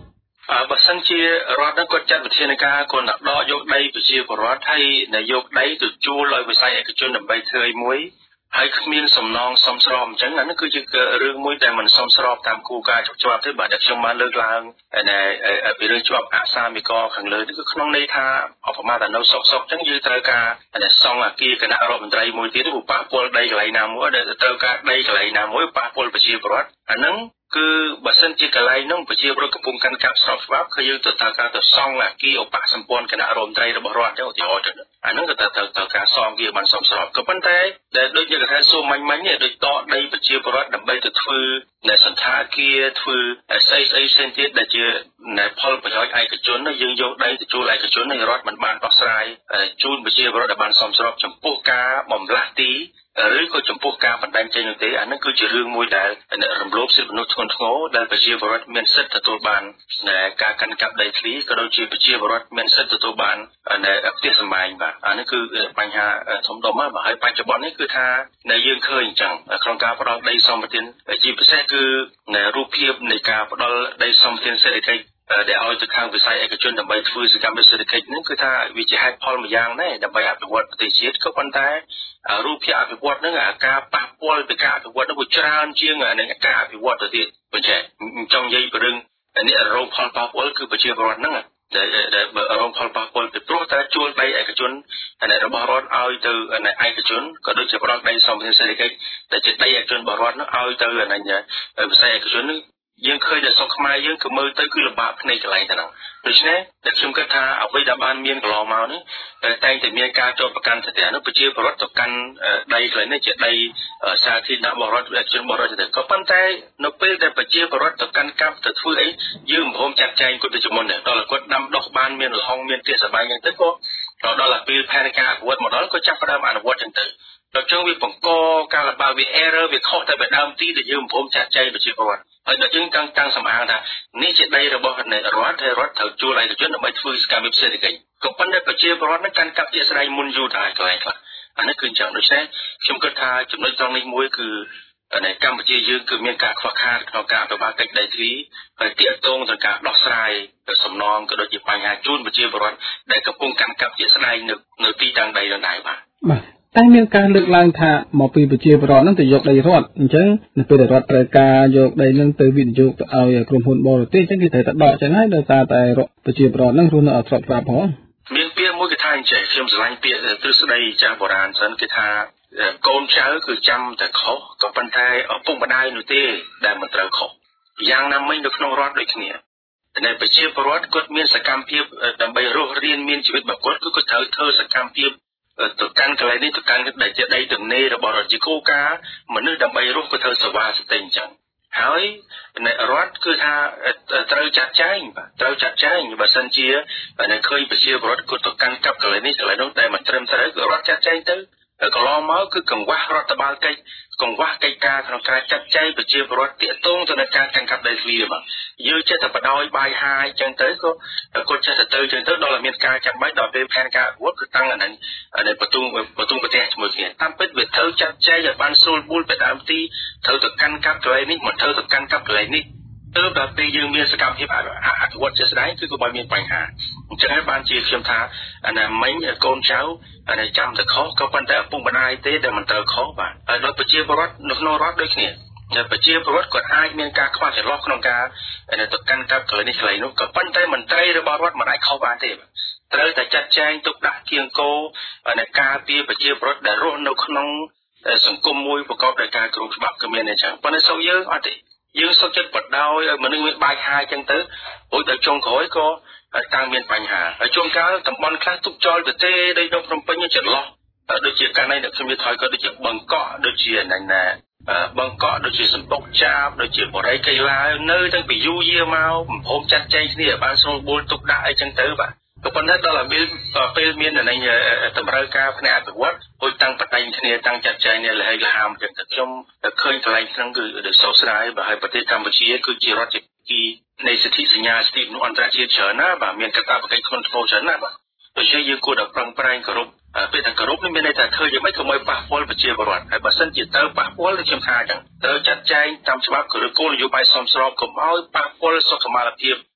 បើសិនជារដ្ឋនឹងគាត់ចាត់វិធានការគាត់ដកយកដីប្រជាពលរដ្ឋហើយយកដីទៅជួលឲ្យវិស័យឯកជនដើម្បីធ្វើឲ្យមួយហើយគ្មានសំណងសមស្របអញ្ចឹងអានេះគឺជារឿងមួយដែលមិនសមស្របតាមគោលការណ៍ច្បាប់ទេបាទដែលខ្ញុំបានលើកឡើងពីរឿងច្បាប់អសាមិកខាងលើនេះគឺក្នុងន័យថាអបមាថានៅសុកអញ្ចឹងយើងត្រូវការសង់អគារគណៈរដ្ឋមន្ត្រីមួយទៀតឬប៉ះពាល់ដីកន្លែងណាមួយដែលត្រូវការដីកន្លែងណាមួយប៉ះពាល់ប្រជាពលរដ្ឋអាហ្នឹងគឺបើសិនជាកន្លែងនោះប្រជាពលរដ្ឋកំពុងកាន់កាប់ស្របច្បាប់គឺយើងត្រូវការទៅសង់អគារឧបសម្ព័ន្ធគណៈរដ្ឋមន្ត្រីរបស់រដ្ឋទៅឧទាហរណ៍ទៅអាហ្នឹងក៏ត្រូវការសង់វាបានសមស្របក៏ប៉ុន្តែដែលដូចជាកថាសូមមាញ់នេះដូចតដីប្រជាពលរដ្ឋដើម្បីទៅធ្វើនៅសន្តាគារធ្វើស្អីផ្សេងទៀតដែលជាផលប្រយោជន៍ឯកជនយើងយកដីទៅជួលឯកជនហើយរដ្ឋមិនបានដោះស្រាយជូនប្រជាពលរដ្ឋឲ្យបានសមស្របចំពោះការបំលាស់ទីឬក៏ចំពោះការបណ្ដឹងចេញនោះទេអានឹងគឺជារឿងមួយដែលរំលោភសិទ្ធិមនុស្សធ្ងន់ធ្ងរដែលប្រជាពលរដ្ឋមានសិទ្ធិទទួលបានការកាន់កាប់ដីធ្លីក៏ដូចជាប្រជាពលរដ្ឋមានសិទ្ធិទទួលបានផ្ទះសម្បែងបាទអានេះគឺបញ្ហាធំដុំបាទហើយបច្ចុប្បន្ននេះគឺថាយើងឃើញអញ្ចឹងក្នុងការផ្ដល់ដីសម្បត្តិជាពិសេសគឺរូបភាពនៃការផ្ដល់ដីសម្បត្តិសេដ្ឋកិច្ចដែលឲ្យទៅខាងវិស័យឯកជនដើម្បីធ្វើសកម្មភាពសេដ្ឋកិច្ចនេះគឺថាវាជាហេតុផលមួយយ៉ាងដែរដើម្បីអភិវឌ្ឍប្រទេសជាតិក៏ប៉ុន្តែរូបភាពអភិវឌ្ឍនឹងការប៉ះពាល់ពីការអភិវឌ្ឍនោះវាច្រើនជាងនឹងការអភិវឌ្ឍទៅទៀតប៉ុន្តែចង់និយាយពីរឿងនេះរងផលប៉ះពាល់គឺប្រជាពលរដ្ឋហ្នឹងដែលរងផលប៉ះពាល់ពីព្រោះតែជួលដីឯកជនរបស់រដ្ឋឲ្យទៅឯកជនក៏ដូចជាផ្ដល់ដីសម្បត្តិសេដ្ឋកិច្ចដែលជាដីឯកជនរបស់រដ្ឋនោះឲ្យទៅវិស័យឯកជននេះយើងឃើញតែស្រុកខ្មែរយើងគឺមើលទៅគឺលំបាកភ្នែកកន្លែងទៅហ្នឹងដូច្នេះតែខ្ញុំគិតថាអ្វីដែលបានមានកន្លងមកនេះតែងតែមានការចោទប្រកាន់ទៅតែនោះប្រជាពលរដ្ឋទៅកាន់ដីកន្លែងនេះជាដីសាធារណៈរបស់រដ្ឋឯកជនរបស់រដ្ឋទៅក៏ប៉ុន្តែនៅពេលដែលប្រជាពលរដ្ឋទៅកាន់កាប់ទៅធ្វើអីយើងមិនព្រមចាត់ចែងគាត់ទៅជាមុនទេដល់គាត់ដាំដុះបានមានលហុងមានផ្ទះសម្បែងយ៉ាងទៅក៏ដល់តែពេលផែនការអភិវឌ្ឍមកដល់ក៏ចាប់ផ្ដើមអនុវត្តចឹងទៅដល់ចឹងវាបង្កការលំបាកវា error វាខុសតែពីដើមទីដែលយើងមិនព្រមចាត់ចែងប្រជាពលរដ្ឋហើយដល់យើងតាំងសម្អាងថានេះជាដីរបស់រដ្ឋហើយរដ្ឋត្រូវជួលឯកជនដើម្បីធ្វើសកម្មភាពសេដ្ឋកិច្ចក៏ប៉ុន្តែប្រជាពលរដ្ឋនឹងកាន់កាប់ជាស្រ័យមុនយូរទៅហើយកន្លែងខ្លះអានេះគឺអញ្ចឹងដូច្នេះខ្ញុំគិតថាចំណុចត្រង់នេះមួយគឺកម្ពុជាយើងគឺមានការខ្វះខាតក្នុងការអភិបាលកិច្ចដីធ្លីហើយទាក់ទងទៅការដោះស្រាយសំណងក៏ដូចជាបញ្ហាជូនប្រជាពលរដ្ឋដែលកំពុងកាន់កាប់ជាស្ដែងនៅទីតាំងដីដដែលបាទតែមានការលើកឡើងថាមកពីប្រជាពលរដ្ឋនឹងទៅយកដីរដ្ឋអញ្ចឹងនៅពេលដែលរដ្ឋត្រូវការយកដីនឹងទៅវិនិយោគទៅឲ្យក្រុមហ៊ុនបរទេសអញ្ចឹងគេត្រូវតែដកចឹងហើយដោយសារតែប្រជាពលរដ្ឋនឹងរស់នៅអត់ស្របច្បាប់ផងមានពាក្យមួយគេថាអញ្ចឹងខ្ញុំស្រឡាញ់ពាក្យទ្រឹស្ដីចាស់បុរាណសិនគេថាកូនចៅគឺចាំតែខុសក៏ប៉ុន្តែឪពុកម្ដាយនោះទេដែលមិនត្រូវខុសយ៉ាងណាមិញនៅក្នុងរដ្ឋដូចគ្នាតែប្រជាពលរដ្ឋគាត់មានសកម្មភាពដើម្បីរស់រានមានជីវិតរបស់គាត់គឺគាត់ត្រូវធ្វើសកម្មភាពទៅកាន់កន្លែងនេះទៅកាន់ដែលជាដីទំនេររបស់រដ្ឋជាគោលការណ៍មនុស្សដើម្បីរស់ក៏ត្រូវសេវាសតិអញ្ចឹងហើយរដ្ឋគឺថាត្រូវចាត់ចែងបាទត្រូវចាត់ចែងបើសិនជាឃើញប្រជាពលរដ្ឋគាត់ទៅកាន់កាប់កន្លែងនេះកន្លែងនោះតែមិនត្រឹមត្រូវគឺរដ្ឋចាត់ចែងទៅកន្លងមកគឺកង្វះរដ្ឋបាលកិច្ចកង្វះកិច្ចការក្នុងការចាត់ចែងប្រជាពលរដ្ឋទាក់ទងទៅនឹងការកាន់កាប់ដីធ្លីបាទយើងចេះតែបដ ாய் បាយហាយអញ្ចឹងទៅក៏គាត់ចេះតែទៅអញ្ចឹងទៅដល់តែមានការចាំបាច់ដល់ពេលផែនការអវត្តគឺតាំងអានេះបន្ទុងប្រទេសជាមួយគ្នាតាមពិតវាត្រូវចាត់ចែងឲ្យបានស្រួលបួលពីដើមទីត្រូវទៅកាន់កាប់កន្លែងនេះមិនត្រូវទៅកាន់កាប់កន្លែងនេះទៅដល់ពេលយើងមានសកម្មភាពអភិវឌ្ឍជាស្ដែងគឺក៏បានមានបញ្ហាអញ្ចឹងហើយបានជាខ្ញុំថាអាណាមិញកូនចៅចាំតែខុសក៏ប៉ុន្តែឪពុកម្ដាយទេដែលមិនត្រូវខុសបាទហើយដល់ប្រជាពលរដ្ឋនៅក្នុងរដ្ឋដូចគ្នាប្រជាពលរដ្ឋគាត់អាចមានការខ្វះចន្លោះក្នុងការទៅកាន់កាប់កន្លែងនេះកន្លែងនោះក៏ប៉ុន្តែមន្ត្រីរបស់រដ្ឋមិនអាចខុសបានទេត្រូវតែចាត់ចែងទុកដាក់គៀងគោការពារប្រជាពលរដ្ឋដែលរស់នៅក្នុងសង្គមមួយប្រកបដោយការគោរពច្បាប់ក៏មានដែរចឹងប៉ុន្តែសូវយើងអត់ទេយើងសុខចិត្តបដ ாய் ឲ្យមនុស្សមានបាយហាយចឹងទៅរួចដល់ចុងក្រោយក៏តាំងមានបញ្ហាហើយជួនកាលតំបន់ខ្លះទុកចោលទៅទេដីដុំភ្នំពេញចន្លោះដូចជាករណីដែលខ្ញុំនិយាយថយក៏ដូចជាបឹងកក់ដូចជាបឹងកក់ដូចជាសម្បុកចាបដូចជាបរិយាកៃឡានៅតាំងពីយូរយារមកមិនព្រមចាត់ចែងគ្នាបានស្រួលបួលទុកដាក់អីចឹងទៅបាទក៏ប៉ុន្តែដល់ពេលមានតម្រូវការផ្នែកអភិវឌ្ឍហួចតាំងបដិញគ្នាតាំងចាត់ចែងនេះលហេលហាមចឹងទៅខ្ញុំឃើញកន្លែងហ្នឹងគឺដោយសោកស្ដាយបើឲ្យប្រទេសកម្ពុជាគឺជារដ្ឋជាទីនៃសិទ្ធិសញ្ញាសិទ្ធិមនុស្សអន្តរជាតិច្រើនណាស់បាទមានកាតព្វកិច្ចខ្លួនធ្ងរច្រើនណាស់បាទដូច្នេះយើងគួរតែប្រឹងប្រែងគោរពពេលតែគោរពនេះមានន័យថាធ្វើយ៉ាងម៉េចកុំឲ្យប៉ះពាល់ប្រជាពលរដ្ឋហើយបើសិនជាទៅប៉ះពាល់ដូចខ្ញុំថាអញ្ចឹងត្រូវចាត់ចែងតាមច្បាប់ឬគោលនយោបាយសមស្របកុំឲ្យប៉ះពាល់សុខុមាលភាព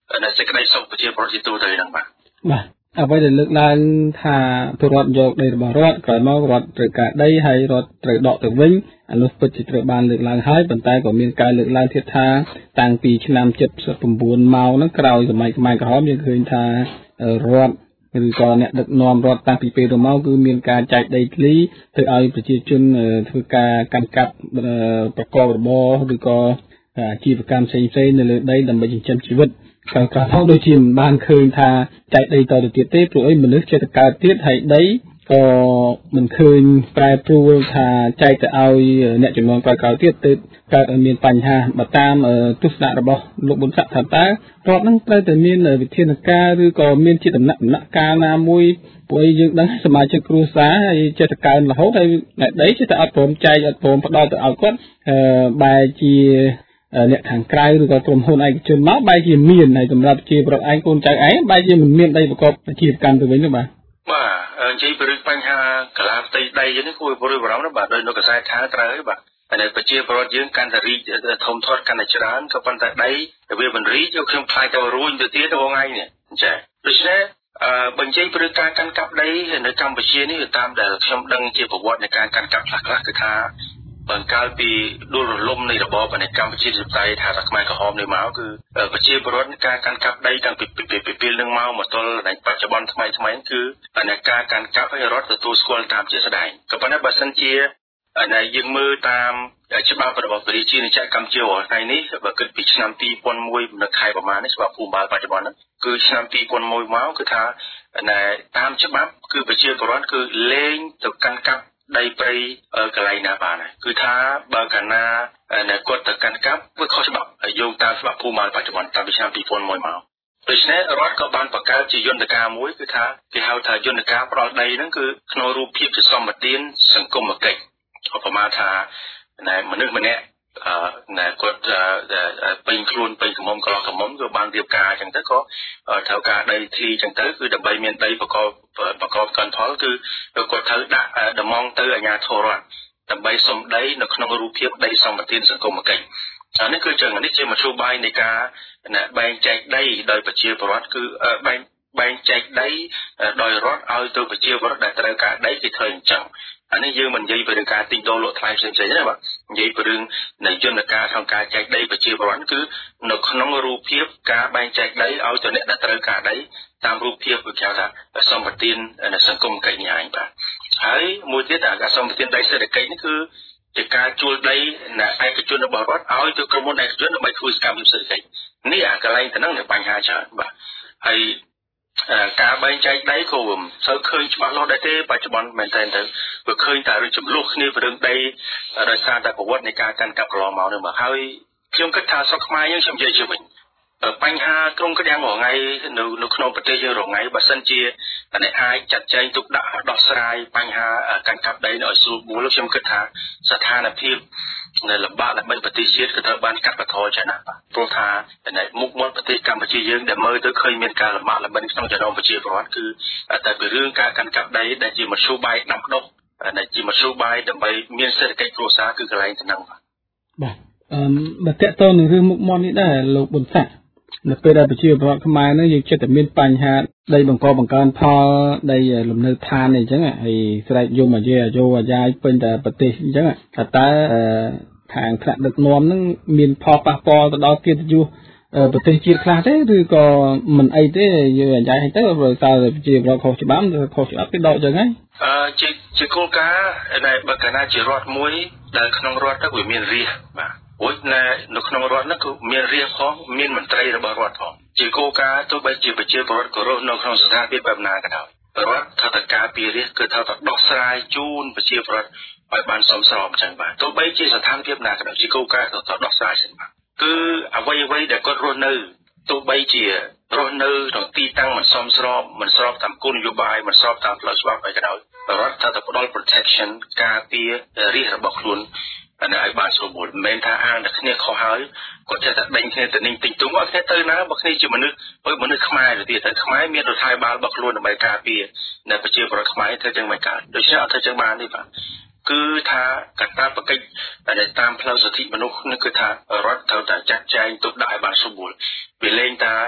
សេចក្តីសុខប្រជាពលរដ្ឋជាទូទៅហ្នឹងបាទអ្វីដែលលើកឡើងថាពលរដ្ឋយកដីរបស់រដ្ឋក្រោយមករដ្ឋត្រូវការដីហើយរដ្ឋត្រូវដកទៅវិញអានោះពិតជាត្រូវបានលើកឡើងហើយប៉ុន្តែក៏មានការលើកឡើងទៀតថាតាំងពីឆ្នាំ79មកហ្នឹងក្រោយសម័យខ្មែរក្រហមយើងឃើញថារដ្ឋឬក៏អ្នកដឹកនាំរដ្ឋតាំងពីពេលនោះមកគឺមានការចែកដីធ្លីទៅឲ្យប្រជាជនធ្វើការកាន់កាប់ប្រកបរបរឬក៏អាជីវកម្មផ្សេងៗនៅលើដីដើម្បីចិញ្ចឹមជីវិតក៏ផងដូចជាមិនបានឃើញថាចែកដីតទៅទៀតទេព្រោះអីមនុស្សចេះតែកើតទៀតហើយដីក៏មិនឃើញប្រែប្រួលថាចែកទៅឲ្យអ្នកចំនួនក្រោយៗទៀតទៅកើតឲ្យមានបញ្ហាបើតាមទស្សនៈរបស់លោកប៊ុនស័ក្តិថាតើរដ្ឋនឹងត្រូវតែមានវិធានការឬក៏មានជាដំណាក់ការណាមួយព្រោះយើងដឹងសមាជិកគ្រួសារហើយចេះតែកើនរហូតហើយអ្នកដីចេះតែអត់ព្រមចែកអត់ព្រមផ្ដល់ទៅឲ្យគាត់បែរជាអ្នកខាងក្រៅឬក៏ក្រុមហ៊ុនឯកជនមកបែរជាមានហើយសម្រាប់ជាប្រវត្តិឯងកូនចៅឯងបែរជាមិនមានដីប្រកបអាជីវកម្មទៅវិញទេបាទនិយាយពីរឿងបញ្ហាកលាផ្ទៃដីនេះគួរព្រួយបារម្ភណាស់បាទដោយនៅកសែតថាត្រូវហើយបាទហើយប្រជាពលរដ្ឋយើងកាន់តែរីកធំធាត់កាន់តែច្រើនក៏ប៉ុន្តែដីវាមិនរីកយកខ្ញុំខ្លាចទៅរួញទៅទៀតទៅថ្ងៃនេះចា៎ដូច្នេះបញ្ជាពីរឿងការកាន់កាប់ដីនៅកម្ពុជានេះតាមដែលខ្ញុំដឹងជាប្រវត្តិនៃការកាន់កាប់ខ្លះៗគឺថាបង្កើតពីដួលរលំនៃរបបនៃកម្ពុជាជាផ្ទៃថាខ្មែរក្រហមនេះមកគឺប្រជាពលរដ្ឋការកាន់កាប់ដីតាំងពីពេលនឹងមកទល់ដល់បច្ចុប្បន្នថ្មីគឺការកាន់កាប់ឲ្យរដ្ឋទទួលស្គាល់តាមជាក់ស្ដែងក៏ប៉ុន្តែបើសិនជាយើងមើលតាមច្បាប់របស់ប្រជាជាតិកម្ពុជារាល់ថ្ងៃនេះបើគិតពីឆ្នាំ2001នៅខែប្រមាណនេះច្បាប់ភូមិបាលបច្ចុប្បន្នគឺឆ្នាំ2001មកគឺថាតាមច្បាប់គឺប្រជាពលរដ្ឋគឺលែងទៅកាន់កាប់ដីព្រៃកន្លែងណាបានគឺថាបើកាលណាគាត់ទៅកាន់កាប់វាខុសច្បាប់ហើយយោងតាមច្បាប់ភូមិបាលបច្ចុប្បន្នតាំងពីឆ្នាំ2001មកដូច្នេះរដ្ឋក៏បានបង្កើតជាយន្តការមួយគឺថាគេហៅថាយន្តការផ្ដល់ដីហ្នឹងគឺក្នុងរូបភាពជាសម្បទានសង្គមគិច្ចប្រមាណថាមនុស្សម្នាក់គាត់ពេញខ្លួនពេញកំមុំកន្លងកំមុំក៏បានរៀបការអញ្ចឹងទៅក៏ត្រូវការដីធ្លីអញ្ចឹងទៅគឺដើម្បីមានដីប្រកបកិនផលគឺគាត់ត្រូវដាក់ដំងទៅអាជ្ញាធររដ្ឋដើម្បីសុំដីនៅក្នុងរូបភាពដីសម្បទានសង្គមគិច្ចនេះគឺចឹងនេះជាមធ្យោបាយនៃការបែងចែកដីដោយប្រជាពលរដ្ឋគឺបែងចែកដីដោយរដ្ឋឲ្យទៅប្រជាពលរដ្ឋដែលត្រូវការដីគេធ្វើអញ្ចឹងអានេះយើងមិននិយាយពីរឿងការទិញដូរលក់ថ្លៃផ្សេងៗទេបាទនិយាយពីរឿងនៃយន្តការក្នុងការចែកដីប្រជាពលរដ្ឋគឺនៅក្នុងរូបភាពការបែងចែកដីឲ្យទៅអ្នកដែលត្រូវការដីតាមរូបភាពគឺគេថាសម្បទានសង្គមគិច្ចនេះឯងបាទហើយមួយទៀតការសម្បទានដីសេដ្ឋកិច្ចនេះគឺជាការជួលដីឯកជនរបស់រដ្ឋឲ្យទៅក្រុមហ៊ុនឯកជនដើម្បីធ្វើសកម្មភាពសេដ្ឋកិច្ចនេះកន្លែងទៅនឹងបញ្ហាច្រើនបាទហើយការបែងចែកដីក៏មិនសូវឃើញច្បាស់លាស់ដែរទេបច្ចុប្បន្នមែនតើវាឃើញតែរឿងចំនួនគ្នាពីរឿងដីដោយសារតែប្រវត្តិនៃការកាន់កាប់កន្លងមកនេះមកហើយខ្ញុំគិតថាស្រុកខ្មែរយើងខ្ញុំនិយាយជាវិញបញ្ហាក្រុងក្តាំងរងៃនៅក្នុងប្រទេសយើងរងៃបើសិនជាអ្នកអាចចាត់ចែងទុកដាក់ដោះស្រាយបញ្ហាកាន់កាប់ដីឲ្យស្រួលបួលខ្ញុំគិតថាស្ថានភាពលំបាកដើម្បីប្រទេសជាតិគឺត្រូវបានកាត់បន្ថយច្រើនណាស់ព្រោះថាមុខមាត់ប្រទេសកម្ពុជាយើងដែលមើលទៅឃើញមានការលំបាកលំបិនក្នុងចំណោមប្រជាពលរដ្ឋគឺតែពីរឿងការកាន់កាប់ដីដែលជាមធ្យោបាយដាំដុះដែលជាមធ្យោបាយដើម្បីមានសេដ្ឋកិច្ចគ្រួសារគឺកន្លែងទៅហ្នឹងបាទបើតើតើនឹងរឿងមុខមាត់នេះដែរលោកប៊ុនស័ក្តិនៅពេលដែលប្រជាពលរដ្ឋខ្មែរហ្នឹងយើងចិត្តតែមានបញ្ហាដីបង្កើនផលដីលំនៅឋានអីចឹងហើយស្រែកយំអាយាយពេញតែប្រទេសអញ្ចឹងថាតើខាងថ្នាក់ដឹកនាំហ្នឹងមានផលប៉ះពាល់ទៅដល់កិត្តិយសប្រទេសជាតិខ្លះទេឬក៏មិនអីទេយើងអាយទៅព្រោះតើប្រជាពលរដ្ឋខុសច្បាប់គេដកចឹងហ្នឹងជាគោលការណ៍ដែលបើកាលណាជារដ្ឋមួយដែលក្នុងរដ្ឋទៅវាមានរាជបាទព្រោះនៅក្នុងរដ្ឋនោះគឺមានរាជផងមានមន្ត្រីរបស់រដ្ឋផងជាគោលការណ៍ទោះបីជាប្រជាពលរដ្ឋក៏រស់នៅក្នុងស្ថានភាពបែបណាក៏ដោយរដ្ឋថាតើការពីរាជគឺថាតដោះស្រាយជូនប្រជាពលរដ្ឋឲ្យបានសមស្របអញ្ចឹងបាទទោះបីជាស្ថានភាពណាក៏ដោយជាគោលការណ៍ទៅដោះស្រាយអញ្ចឹងបាទគឺអ្វីដែលគាត់រស់នៅទោះបីជារស់នៅក្នុងទីតាំងមិនសមស្របមិនស្របតាមគោលនយោបាយមិនស្របតាមផ្លូវច្បាប់អីក៏ដោយរដ្ឋថាទៅផ្ដល់ protection ការពាររាជរបស់ខ្លួនឲ្យបានស្រួលមិនមែនថាអានតែគ្នាខុសហើយគាត់ចេះតែដេញគ្នាទៅទិញទុំឲ្យគ្នាទៅណាបើគ្នាជាមនុស្សខ្មែរទៅទៀតតែខ្មែរមានរដ្ឋាភិបាលរបស់ខ្លួនដើម្បីការពារនៅប្រជាពលរដ្ឋខ្មែរធ្វើចឹងមិនកើតដូច្នេះអត់ធ្វើចឹងបានទេបាទគឺថាកតាបកិច្ចដែលតាមផ្លូវសិទ្ធិមនុស្សនេះគឺថារដ្ឋត្រូវតែចាត់ចែងទុកដាក់ឲ្យបានស្រួលវាលែងតា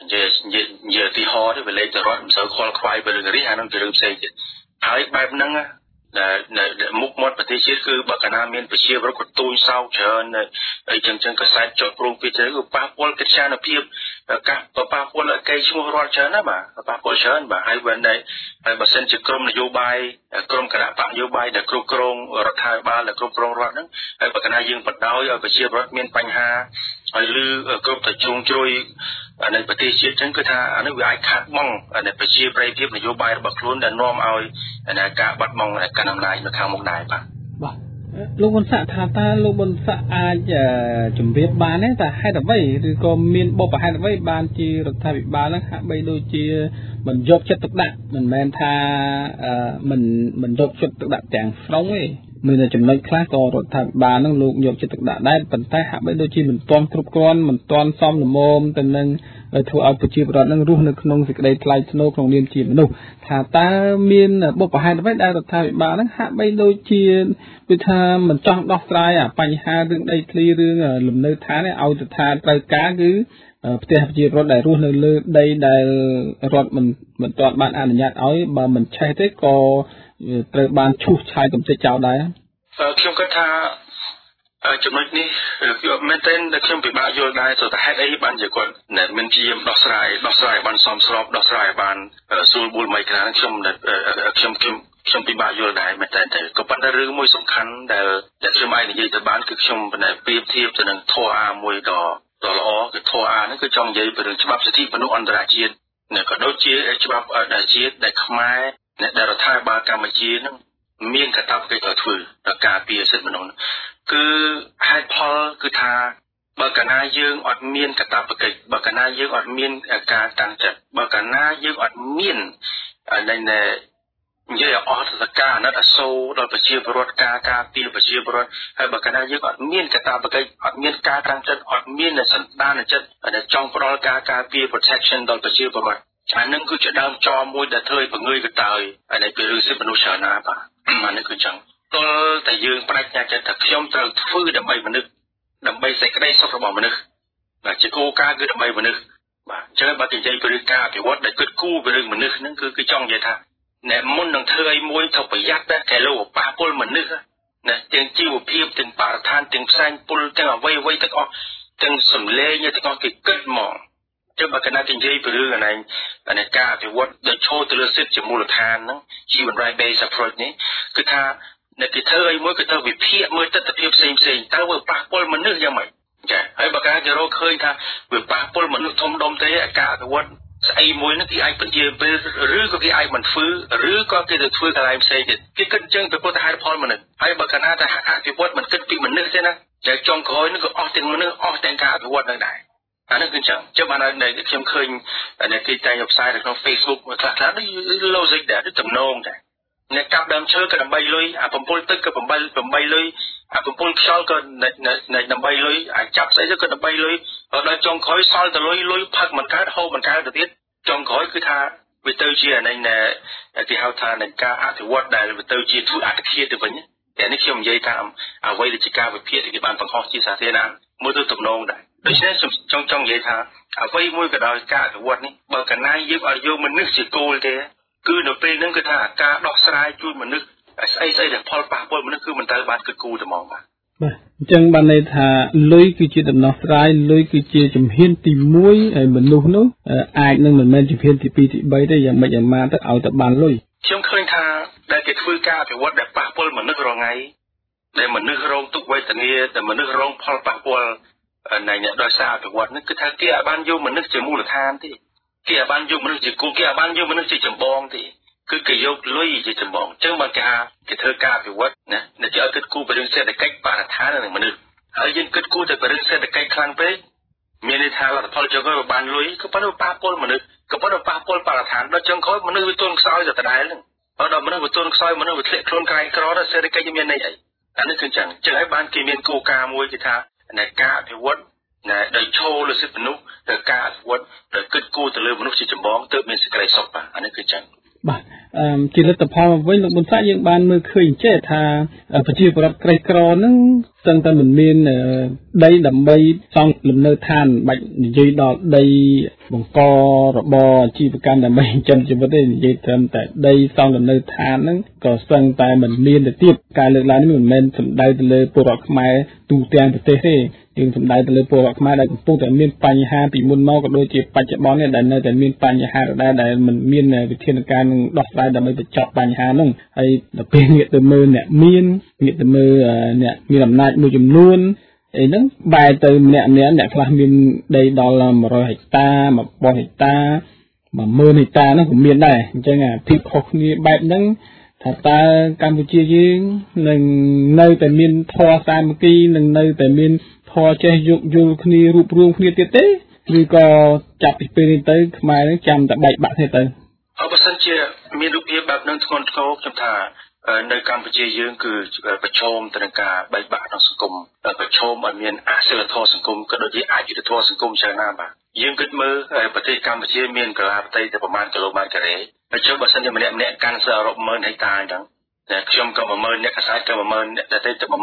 និយាយទីហោនេះវាលេខទៅរត់មិនសូវខ្វល់ខ្វាយទៅរឿងនេះអានឹងជារឿងផ្សេងទៀតហើយបែបហ្នឹងដែលមុខមាត់ប្រទេសជាតិគឺបើកាលណាមានប្រជាពលរដ្ឋក៏ទូញសោកច្រើនអីចឹងកសែតចុះព្រមពីទៅគឺប៉ះពាល់កិច្ចការភាពកាសប៉ះពាល់កេរឈ្មោះរដ្ឋច្រើនណាបាទប៉ះពាល់ច្រើនបាទហើយបើសិនជាក្រុមនយោបាយក្រុមគណៈបកនយោបាយដែលគ្រប់គ្រងរដ្ឋាភិបាលដែលគ្រប់គ្រងរដ្ឋហ្នឹងហើយបើកាលណាយើងបដ ாய் ឲ្យប្រជាពលរដ្ឋមានបញ្ហាហើយឬគ្រប់តែជ្រុងជ្រោយនៅប្រទេសជាតិចឹងគឺថាអានេះវាអាចខាតបង់ប្រជាប្រិយភាពនយោបាយរបស់ខ្លួនដែលនាំឲ្យការបាត់បង់កណ្ដាលអំណាចនៅខាងមុខដែរបាទលោកប៊ុនស័កថាតើលោកប៊ុនស័កអាចជម្រាបបានទេថាហេតុអ្វីឬក៏មានបុព្វហេតុអ្វីបានជារដ្ឋាភិបាលហ្នឹងហាក់បីដូចជាមិនយកចិត្តទុកដាក់មិនមែនថាមិនយកចិត្តទុកដាក់ទាំងស្រុងទេមានតែចំណុចខ្លះក៏រដ្ឋាភិបាលហ្នឹងលោកយកចិត្តទុកដាក់ដែរប៉ុន្តែហាក់បីដូចជាមិនទាន់គ្រប់គ្រាន់មិនទាន់សមល្មមទៅនឹងធ្វើឲ្យប្រជាពលរដ្ឋហ្នឹងរស់នៅក្នុងសេចក្តីថ្លៃថ្នូរក្នុងនាមជាមនុស្សថាតើមានបុព្វហេតុអ្វីដែលរដ្ឋាភិបាលហ្នឹងហាក់បីដូចជាវាថាមិនចង់ដោះស្រាយបញ្ហារឿងដីធ្លីរឿងលំនៅឋានឲ្យទៅថាត្រូវការគឺផ្ទះប្រជាពលរដ្ឋដែលរស់នៅលើដីដែលរដ្ឋមិនទាន់បានអនុញ្ញាតឲ្យបើមិនឆេះទេក៏ត្រូវបានឈូសឆាយកម្ទេចចោលដែរខ្ញុំគិតថាចំណុចនេះគឺមែនទែនដែលខ្ញុំពិបាកយល់ដែរទៅតែហេតុអីបានជាគាត់មិនព្យាយាមដោះស្រាយបានសមស្របដោះស្រាយបានស្រួលបួលមិនខ្លះខ្ញុំពិបាកយល់ដែរមែនតើក៏ប៉ុន្តែរឿងមួយសំខាន់ដែលខ្ញុំអាចនិយាយទៅបានគឺខ្ញុំប្រៀបធៀបទៅនឹងធម៌អាមួយដ៏ល្អគឺធម៌អាហ្នឹងគឺចង់និយាយពីរឿងច្បាប់សិទ្ធិមនុស្សអន្តរជាតិក៏ដូចជាច្បាប់ជាតិដែលខ្មែរដែលរដ្ឋាភិបាលកម្ពុជាហ្នឹងមានកាតព្វកិច្ចត្រូវធ្វើដល់ការពារសិទ្ធិមនុស្សគឺហេតុផលគឺថាបើកាលណាយើងអត់មានកាតព្វកិច្ចបើកាលណាយើងអត់មានការតាំងចិត្តបើកាលណាយើងអត់មាននិយាយអស់សកាណិតអសូរដល់ប្រជាពលរដ្ឋការពារប្រជាពលរដ្ឋហើយបើកាលណាយើងអត់មានកាតព្វកិច្ចអត់មានការតាំងចិត្តអត់មានសន្តានចិត្តដែលចង់ផ្ដល់ការពារ protection ដល់ប្រជាពលរដ្ឋអានឹងគឺជាដើមចមមួយដែលធ្វើឲ្យបង្ងើយកតើយហើយពីរឿងសិទ្ធិមនុស្សច្រើនណាស់បាទអានេះគឺចឹងទល់តែយើងបដិញ្ញាចិត្តថាខ្ញុំត្រូវធ្វើដើម្បីមនុស្សដើម្បីសេចក្តីសុខរបស់មនុស្សបាទជាគោលការណ៍គឺដើម្បីមនុស្សបាទអញ្ចឹងបើនិយាយពីរឿងការអភិវឌ្ឍដែលគិតគូរពីរឿងមនុស្សហ្នឹងគឺចង់និយាយថាអ្នកមុននឹងធ្វើឲ្យមួយត្រូវប្រយ័ត្នតែគេលោកប៉ះពលមនុស្សណាទាំងជីវភាពទាំងបរិស្ថានទាំងផ្សែងពុលទាំងអ្វីទាំងអស់ទាំងសម្លេងទាំងអស់គេគិតហ្មងចឹងបើកណាគេនិយាយពីរឿងអាការអភិវឌ្ឍដែលឈរទៅលើសិទ្ធិជាមូលដ្ឋានហ្នឹង Human Rights Based Approach នេះគឺថាអ្នកគេធ្វើឲ្យមួយគឺទៅវិភាគមើលទស្សនវិជ្ជាផ្សេងតើវាប៉ះពាល់មនុស្សយ៉ាងម៉េចចាហើយបើគេរកឃើញថាវាប៉ះពាល់មនុស្សធំដុំទេការអភិវឌ្ឍស្អីមួយហ្នឹងគេអាចបញ្ជាពេលឬក៏គេអាចមិនធ្វើឬក៏គេទៅធ្វើកន្លែងផ្សេងទៀតគេគិតចឹងពីពុទ្ធហេតុផលមនុស្សហើយបើកាលណាថាអភិវឌ្ឍមិនគិតពីមនុស្សទេណាតែចុងក្រោយហ្នឹងក៏អស់ទាំងមនុស្សអស់ទាំងការអភិវឌ្ឍនឹងដែរអានេះគឺចឹងបាននៅខ្ញុំឃើញអ្នកគេតែងផ្សាយនៅក្នុង Facebook មួយខ្លះដូច logic ដែរដូចទំនងដែរអ្នកកាប់ដើមឈើក៏ដើម្បីលុយអាបំពុលទឹកក៏ដើម្បីលុយអាបំពុលខ្យល់ក៏ដើម្បីលុយអាចាប់ស្អីទៅក៏ដើម្បីលុយដល់ចុងក្រោយសល់តែលុយផឹកមិនកើតហូបមិនកើតទៅទៀតចុងក្រោយគឺថាវាទៅជាអានេះគេហៅថានៃការអភិវឌ្ឍដែលវាទៅជាធ្វើអត្តឃាតទៅវិញតែនេះខ្ញុំនិយាយថាអ្វីដែលជាការវិភាគដែលគេបានបង្ហោះជាសាធារណៈមើលទៅទំនងដែរដូច្នេះខ្ញុំចង់និយាយថាអ្វីមួយក៏ដោយការអភិវឌ្ឍនេះបើកាលណាយើងឲ្យយកមនុស្សជាគោលទេគឺនៅពេលហ្នឹងគឺថាការដោះស្រាយជួយមនុស្សស្អីដែលផលប៉ះពាល់មនុស្សគឺមិនត្រូវបានគិតគូរតែហ្មងបាទអញ្ចឹងបានន័យថាលុយគឺជាដំណោះស្រាយលុយគឺជាជំហានទី1ហើយមនុស្សនោះអាចនឹងមិនមែនជំហានទី2ទី3ទេយ៉ាងម៉េចយ៉ាងម៉ាទៅឲ្យតែបានលុយខ្ញុំឃើញថាដែលគេធ្វើការអភិវឌ្ឍដែលប៉ះពាល់មនុស្សរងៃដែលមនុស្សរងទុក្ខវេទនាដែលមនុស្សរងផលប៉ះពាល់នៃដោយសារអភិវឌ្ឍនេះគឺថាគេអាចបានយកមនុស្សជាមូលដ្ឋានទេគេអាចបានយកមនុស្សជាគូគេអាចបានយកមនុស្សជាចម្បងទេគឺគេយកលុយជាចម្បងអញ្ចឹងបើគេធ្វើការអភិវឌ្ឍណាអ្នកជាឲ្យគិតគូរពីរឿងសេដ្ឋកិច្ចបរិស្ថាននិងមនុស្សហើយយើងគិតគូរតែពីរឿងសេដ្ឋកិច្ចខ្លាំងពេកមានន័យថាលទ្ធផលចូលទៅបានលុយក៏ប៉ុន្តែប៉ះពាល់មនុស្សក៏ប៉ុន្តែប៉ះពាល់បរិស្ថានដល់ចុងក្រោយមនុស្សវាទន់ខ្សោយទៅដដែលហ្នឹងដល់មនុស្សវាទន់ខ្សោយមនុស្សវាធ្លាក់ខ្លួនក្រែងក្រដល់សេដ្ឋកិច្ចមានន័យអីអានេះគឺអញ្ចឹងហើយបានគេមានគោលការណ៍មួយគេថានៃការអភិវឌ្ឍដោយឈរលើសិទ្ធិមនុស្សទៅការអភិវឌ្ឍដោយគិតគូរទៅលើមនុស្សជាចម្បងទើបមានសេចក្តីសុខបាទអានេះគឺអញ្ចឹងបាទជាលទ្ធផលវិញលោកប៊ុនស័កយើងបានមើលឃើញចេះថាប្រជាពលរដ្ឋក្រីក្រហ្នឹងសឹងតែមិនមានដីដើម្បីសង់លំនៅឋានបាច់និយាយដល់ដីបង្ករបរអាជីវកម្មដើម្បីចិញ្ចឹមជីវិតទេនិយាយត្រឹមតែដីសង់លំនៅឋានហ្នឹងក៏សឹងតែមិនមានទៅទៀតការលើកឡើងនេះមិនមែនសំដៅទៅលើពលរដ្ឋខ្មែរទូទាំងប្រទេសទេយើងសំដៅទៅលើពលរដ្ឋខ្មែរដែលកំពុងតែមានបញ្ហាពីមុនមកក៏ដូចជាបច្ចុប្បន្ននេះដែលនៅតែមានបញ្ហាដែលមិនមានវិធានការនឹងដោះស្រាយដើម្បីបញ្ចប់បញ្ហាហ្នឹងហើយដល់ពេលងាកទៅមើលអ្នកមានងាកទៅមើលអ្នកមានអំណាចមួយចំនួនអីហ្នឹងបែរទៅម្នាក់អ្នកខ្លះមានដីដល់100ហិកតា1000ហិកតា10000ហិកតាហ្នឹងក៏មានដែរអញ្ចឹងអាភាពខុសគ្នាបែបហ្នឹងថាតើកម្ពុជាយើងនឹងនៅតែមានធម៌សាមគ្គីនឹងនៅតែមានធម៌ចេះយោគយល់គ្នារួបរวมគ្នាទៀតទេឬក៏ចាប់ពីពេលនេះទៅខ្មែរនឹងចាំតែបែកបាក់ទេទៅបើសិនជាមានរូបភាពបែបហ្នឹងធ្ងន់ធ្ងរខ្ញុំថានៅកម្ពុជាយើងគឺប្រឈមទៅនឹងការបែកបាក់ក្នុងសង្គមប្រឈមឲ្យមានអសិលធម៌សង្គមក៏ដូចជាអយុត្តិធម៌សង្គមច្រើនណាស់បាទយើងគិតមើលប្រទេសកម្ពុជាមានកន្លះផ្ទៃទៅប្រមាណគីឡូម៉ែត្រការ៉េហើយចុះបើសិនជាម្នាក់កាន់សរុប10000ហិកតាអញ្ចឹងតែខ្ញុំក៏10000អ្នកកសាយក៏10000អ្នកតែទៅ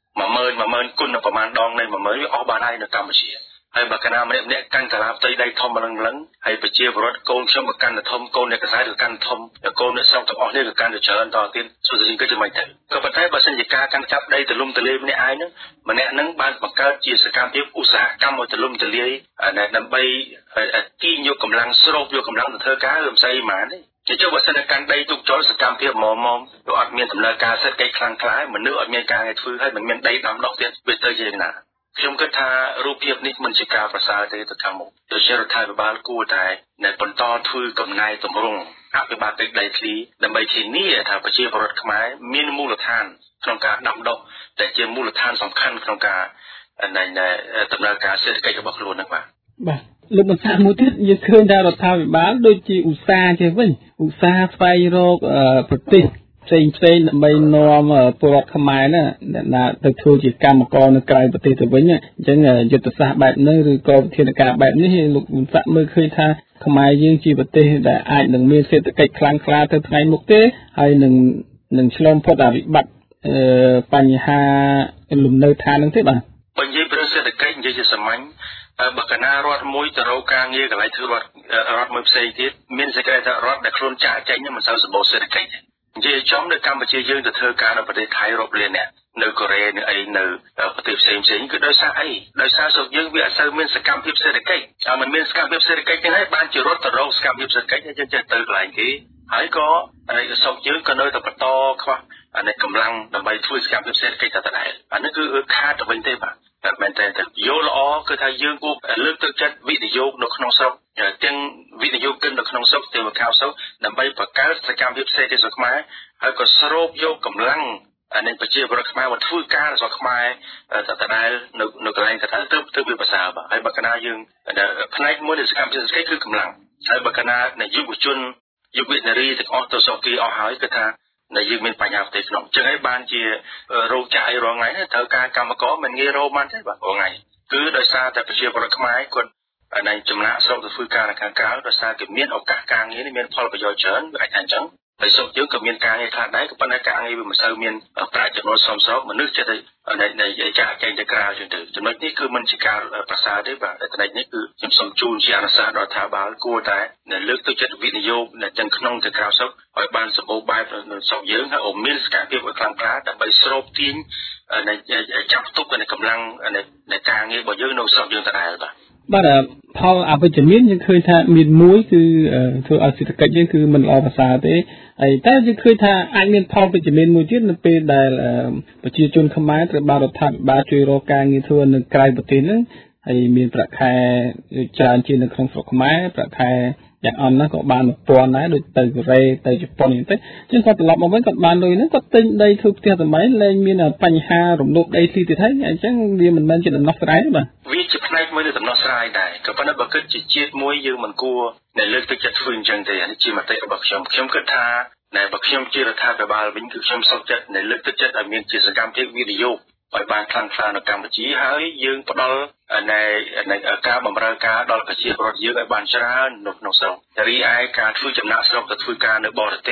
10000គុណប្រមាណដងនៃ10000វាអស់បានហើយនៅកម្ពុជាហើយបើកាលណាម្នាក់កាន់កាឡាផ្ទៃដីធំម្លឹងហើយប្រជាពលរដ្ឋកូនខ្ញុំក៏កាន់តែធំកូនអ្នកកសាយក៏កាន់ធំកូនអ្នកស្រុកទាំងអស់នេះក៏កាន់តែច្រើនតទៀតសូមយើងគិតទៅមិនទៅក៏ប៉ុន្តែបើសិនជាការកាន់ចាប់ដីទលំទលាយម្នាក់ឯងហ្នឹងម្នាក់ហ្នឹងបានបង្កើតជាសកម្មភាពឧស្សាហកម្មឲ្យទលំទលាយដើម្បីទាញយកកម្លាំងស្រូបយកកម្លាំងទៅធ្វើការមិនស្អីហ្មងទេចុះបើសិនតែកាន់ដីទុកចោលសកម្មភាពម៉មវាអត់មានដំណើរការសេដ្ឋកិច្ចខ្លាំងក្លាមនុស្សអត់មានការងារធ្វើហើយមិនមានដីដាំដុះទៀតវាទៅជាយ៉ាងណាខ្ញុំគិតថារូបភាពនេះមិនជាការប្រសើរទេទៅខាងមុខដូច្នេះរដ្ឋាភិបាលគួរតែបន្តធ្វើកំណែទម្រង់អភិបាលកិច្ចដីធ្លីដើម្បីធានាថាប្រជាពលរដ្ឋខ្មែរមានមូលដ្ឋានក្នុងការដាំដុះដែលជាមូលដ្ឋានសំខាន់ក្នុងការដំណើរការសេដ្ឋកិច្ចរបស់ខ្លួនហ្នឹងបាទលោកបញ្ជាក់មួយទៀតយើងឃើញថារដ្ឋាភិបាលដូចជាឧស្សាហ៍ចេះវិញឧស្សាហ៍ស្វែងរកប្រទេសផ្សេងដើម្បីនាំពលរដ្ឋខ្មែរណាទៅធ្វើជាកម្មករនៅក្រៅប្រទេសទៅវិញអញ្ចឹងយុទ្ធសាស្ត្របែបនេះឬក៏វិធានការបែបនេះលោកបញ្ជាក់មើលឃើញថាខ្មែរយើងជាប្រទេសដែលអាចនឹងមានសេដ្ឋកិច្ចខ្លាំងក្លាទៅថ្ងៃមុខទេហើយនឹងឆ្លងផុតវិបត្តិបញ្ហាលំនៅឋាននឹងទេបាទបើនិយាយពីសេដ្ឋកិច្ចនិយាយជាសាមញ្ញបើកណារដ្ឋមួយទៅរកការងារកន្លែងធ្វើរដ្ឋមួយផ្សេងទៀតមានសេចក្តីថារដ្ឋដែលខ្លួនចាក់ចែងមិនសូវសម្បូរសេដ្ឋកិច្ចនិយាយចំនៅកម្ពុជាយើងទៅធ្វើការនៅប្រទេសថៃរាប់លានអ្នកនៅកូរ៉េនៅអីនៅប្រទេសផ្សេងគឺដោយសារអីដោយសារស្រុកយើងវាអត់សូវមានសកម្មភាពសេដ្ឋកិច្ចមិនមានសកម្មភាពសេដ្ឋកិច្ចទេហើយបានជារដ្ឋទៅរកសកម្មភាពសេដ្ឋកិច្ចហើយយើងចេះទៅកន្លែងគេហើយក៏ស្រុកយើងក៏នៅតែបន្តខ្វះកម្លាំងដើម្បីធ្វើសកម្មភាពសេដ្ឋកិច្ចទៅដែរអានេះគឺខាតទៅវិញទេបាទមែនតើយល់ល្អគឺថាយើងគួរលើកទឹកចិត្តវិនិយោគនៅក្នុងស្រុកទាំងវិនិយោគិននៅក្នុងស្រុកទាំងមកក្រៅស្រុកដើម្បីបង្កើតសកម្មភាពសេដ្ឋកិច្ចស្រុកខ្មែរហើយក៏ស្រូបយកកម្លាំងនៃប្រជាពលរដ្ឋខ្មែរមកធ្វើការស្រុកខ្មែរទៅដែរនៅកន្លែងទៅទៅវាប្រសើរបាទហើយបើកណាយើងផ្នែកមួយនៃសកម្មភាពសេដ្ឋកិច្ចគឺកម្លាំងហើយបើកណាយុវជនយុវនារីទាំងអស់ទៅស្រុកគេអស់ហើយគឺថាដែលយើងមានបញ្ហាផ្ទៃក្នុងអញ្ចឹងហើយបានជារោគចាក់អីរាល់ថ្ងៃត្រូវការកម្មករមិនងាយរកបានទេបាទរាល់ថ្ងៃគឺដោយសារតែប្រជាពលរដ្ឋខ្មែរគាត់ចំណាក់ស្រុកទៅធ្វើការនៅខាងក្រៅដោយសារគេមានឱកាសការងារនេះមានផលប្រយោជន៍ច្រើនវាអាចថាអញ្ចឹងហើយស្រុកយើងក៏មានការងារខ្លះដែរក៏ប៉ុន្តែការងារវាមិនសូវមានប្រាក់ចំណូលសមស្របមនុស្សចិត្តតែចាក់ចែងទៅក្រៅចឹងទៅចំណុចនេះគឺមិនជាការប្រសើរទេបាទតែចំណុចនេះគឺខ្ញុំសូមជូនជាអនុសាសន៍ដល់រដ្ឋាភិបាលគួរតែលើកទឹកចិត្តវិនិយោគទាំងក្នុងទាំងក្រៅស្រុកឲ្យបានសម្បូរបែបនៅស្រុកយើងហើយមានសកម្មភាពឲ្យខ្លាំងក្លាដើម្បីស្រូបទាញចាប់ទុកនៅកម្លាំងនៃការងាររបស់យើងនៅស្រុកយើងដដែលបាទផលអវិជ្ជមានយើងឃើញថាមានមួយគឺធ្វើឲ្យសេដ្ឋកិច្ចយើងគឺមិនល្អប្រសើរទេហើយតែយើងឃើញថាអាចមានផលវិជ្ជមានមួយទៀតនៅពេលដែលប្រជាជនខ្មែរត្រូវបានរដ្ឋាភិបាលជួយរកការងារធ្វើនៅក្រៅប្រទេសហ្នឹងហើយមានប្រាក់ខែច្រើនជាងនៅក្នុងស្រុកខ្មែរប្រាក់ខែយ៉ាងអន់ណាស់ក៏បាន1000ដែរដូចទៅកូរ៉េទៅជប៉ុនអញ្ចឹងចឹងគាត់ត្រឡប់មកវិញគាត់បានលុយហ្នឹងគាត់ទិញដីធ្វើផ្ទះសម្បែងលែងមានបញ្ហារំលោភដីធ្លីទៀតហើយអញ្ចឹងវាមិនមែនជាដំណោះស្រាយទេបាទវាជាផ្នែកមួយនៃដំណោះស្រាយដែរក៏ប៉ុន្តែបើគិតជាជាតិមួយយើងមិនគួរតែលើកទឹកចិត្តធ្វើអញ្ចឹងទេនេះជាមតិរបស់ខ្ញុំគិតថាបើខ្ញុំជារដ្ឋាភិបាលវិញគឺខ្ញុំសុខចិត្តលើកទឹកចិត្តឲ្យមានជាសកម្មភាពវិនិយោគឲ្យបានខ្លាំងក្លានៅកម្ពុជាហើយយើងផ្ដល់នៃការបម្រើការដល់ប្រជាពលរដ្ឋយើងឲ្យបានច្រើននៅក្នុងស្រុករីឯការធ្វើចំណាក់ស្រុកទៅធ្វើការនៅបរទេស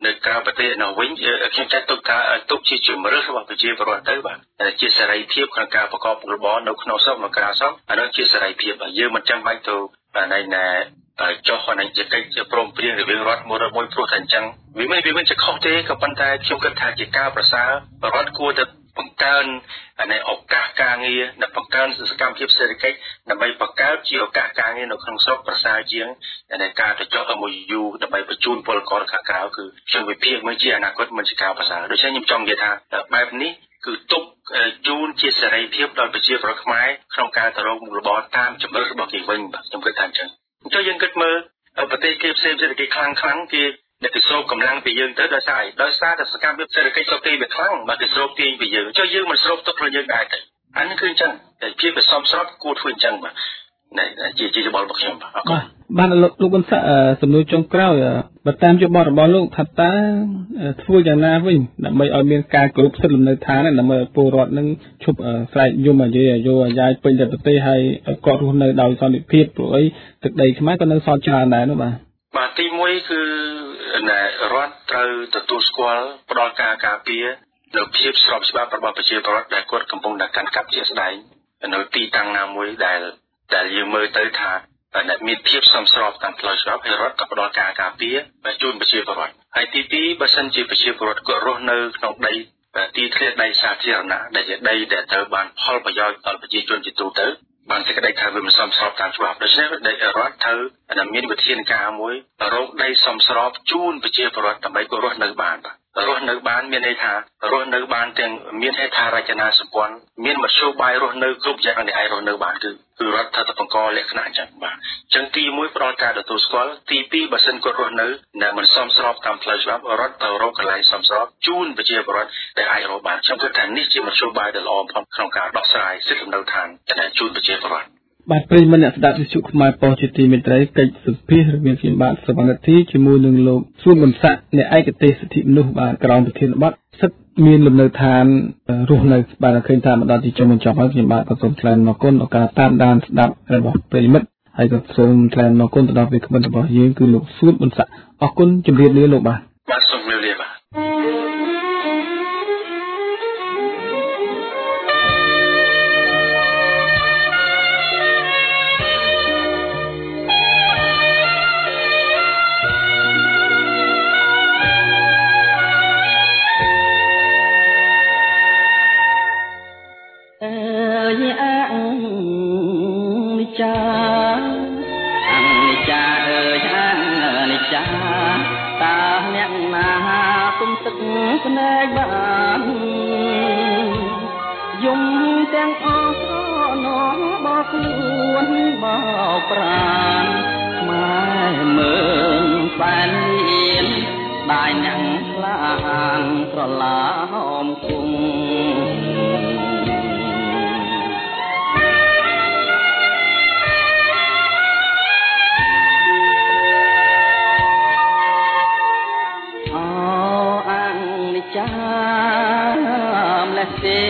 នៅក្រៅប្រទេសនៅវិញខ្ញុំចាត់ទុកថាទុកជាជំរឿនរបស់ប្រជាពលរដ្ឋទៅបាទជាសេរីភាពក្នុងការប្រកបរបរនៅក្នុងស្រុកនៅក្រៅស្រុកអានោះជាសេរីភាពយើងមិនចាំបាច់ទៅណែចុះអានេះជាកិច្ចព្រមព្រៀងរវាងរដ្ឋមួយព្រោះតែអញ្ចឹងវាមិនជាខុសទេក៏ប៉ុន្តែខ្ញុំគិតថាជាការប្រសើររដ្ឋគួរតែបង្កើនឱកាសការងារនិងបង្កើនសកម្មភាពសេដ្ឋកិច្ចដើម្បីបង្កើតជាឱកាសការងារនៅក្នុងស្រុកប្រសើរជាងការទៅចុះ MOU ដើម្បីបញ្ជូនពលករខាងក្រៅគឺខ្ញុំវិភាគមើលជាអនាគតមិនជាការប្រសើរដូច្នេះខ្ញុំចង់និយាយថាបែបនេះគឺទុកជូនជាសេរីភាពដល់ប្រជាពលរដ្ឋខ្មែរក្នុងការទៅរកមុខរបរតាមជំរឿនរបស់គេវិញបាទខ្ញុំគិតថាអញ្ចឹងចុះយើងគិតមើលប្រទេសគេផ្សេងសេដ្ឋកិច្ចខ្លាំងគេដែលទៅស្រូបកម្លាំងពីយើងទៅដោយសារតែសកម្មភាពសេដ្ឋកិច្ចស្រុកគេវាខ្លាំងបើគេស្រូបទាញពីយើងចុះយើងមិនស្រូបទុកខ្លួនយើងដែរទេអានេះគឺអញ្ចឹងតែភាពវាសមស្របគួរធ្វើអញ្ចឹងបាទជាយោបល់របស់ខ្ញុំបាទបានលោកប៊ុនស័កសំណួរចុងក្រោយបើតាមយោបល់របស់លោកថាតើធ្វើយ៉ាងណាវិញដើម្បីឲ្យមានការគោរពសិទ្ធិលំនៅឋានដើម្បីឲ្យពលរដ្ឋនឹងឈប់ស្រែកយំអាយាយពេញប្រទេសហើយគាត់រស់នៅដោយសន្តិភាពព្រោះអីទឹកដីខ្មែរក៏នៅសល់ច្រើនដែរនោះបាទទី1គឺរដ្ឋត្រូវទទួលស្គាល់ផ្ដល់ការការពារនៅភាពស្របច្បាប់របស់ប្រជាពលរដ្ឋដែលគាត់កំពុងតែកាន់កាប់ជាស្ដែងនៅទីតាំងណាមួយដែលយើងមើលទៅថាមានភាពសមស្របតាមផ្លូវច្បាប់ហើយរដ្ឋក៏ផ្ដល់ការការពារជូនប្រជាពលរដ្ឋហើយទី2បើសិនជាប្រជាពលរដ្ឋគាត់រស់នៅក្នុងដីទីធ្លាដីសាធារណៈដែលជាដីដែលត្រូវបានផលប្រយោជន៍ដល់ប្រជាជនជាទូទៅបានសេចក្តីថាវាមិនសមស្របតាមច្បាប់ដូច្នេះរដ្ឋត្រូវមានវិធានការមួយរកដីសមស្របជូនប្រជាពលរដ្ឋដើម្បីគាត់រស់នៅបានរស់នៅបានមានន័យថារស់នៅបានទាំងមានហេដ្ឋារចនាសម្ព័ន្ធមានមធ្យោបាយរស់នៅគ្រប់យ៉ាងដែលអាចរស់នៅបានគឺរដ្ឋត្រូវតែបង្កលក្ខណៈអញ្ចឹងបាទអញ្ចឹងទី1ផ្ដល់ការទទួលស្គាល់ទី2បើសិនគាត់រស់នៅមិនសមស្របតាមផ្លូវច្បាប់រដ្ឋត្រូវរកកន្លែងសមស្របជូនប្រជាពលរដ្ឋដែលអាចរកបានខ្ញុំគិតថានេះជាមធ្យោបាយដ៏ល្អបំផុតក្នុងការដោះស្រាយសិទ្ធិលំនៅឋានដែលជូនប្រជាពលរដ្ឋបាទប្រិយមិត្តអ្នកស្ដាប់វិទ្យុខ្មែរប៉ុស្តិ៍ជាទីមេត្រីកិច្ចសម្ភាសន៍រវាងខ្ញុំបាទសវណ្ណធីជាមួយនឹងលោកសួនប៊ុនស័កអ្នកឯកទេសសិទ្ធិមនុស្សបាទក្រមប្រធានបទសិទ្ធិមានលំនៅឋានរស់នៅបាទឃើញថាមកដល់ទីចំណុចចប់ហើយខ្ញុំបាទក៏សូមថ្លែងអរគុណដល់ការតាមដានស្ដាប់របស់ប្រិយមិត្តហើយក៏សូមថ្លែងអរគុណទៅដល់វាគ្មិនរបស់យើងគឺលោកសួនប៊ុនស័កអរគុណជម្រាបលាលោកបាទសូមជម្រាបលាបាទភ្នែកបានយំទាំងអស់នំបោកខ្លួនបោកប្រានខ្មែរមើលសែនមានដាយអ្នកខ្លានត្រឡាហមគុំទេ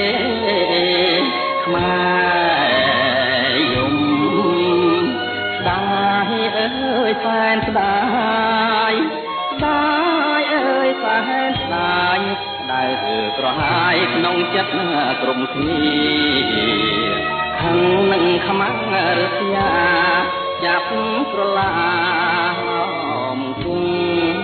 ខ្មែរយំស្ដាយអើយសែនស្ដាយស្ដាយអើយសែនស្ដាយដែលក្រហាយក្នុងចិត្តក្រុមគ្នាខឹងនឹងខ្មាំងរស្យាចាប់ក្រឡាមគុំ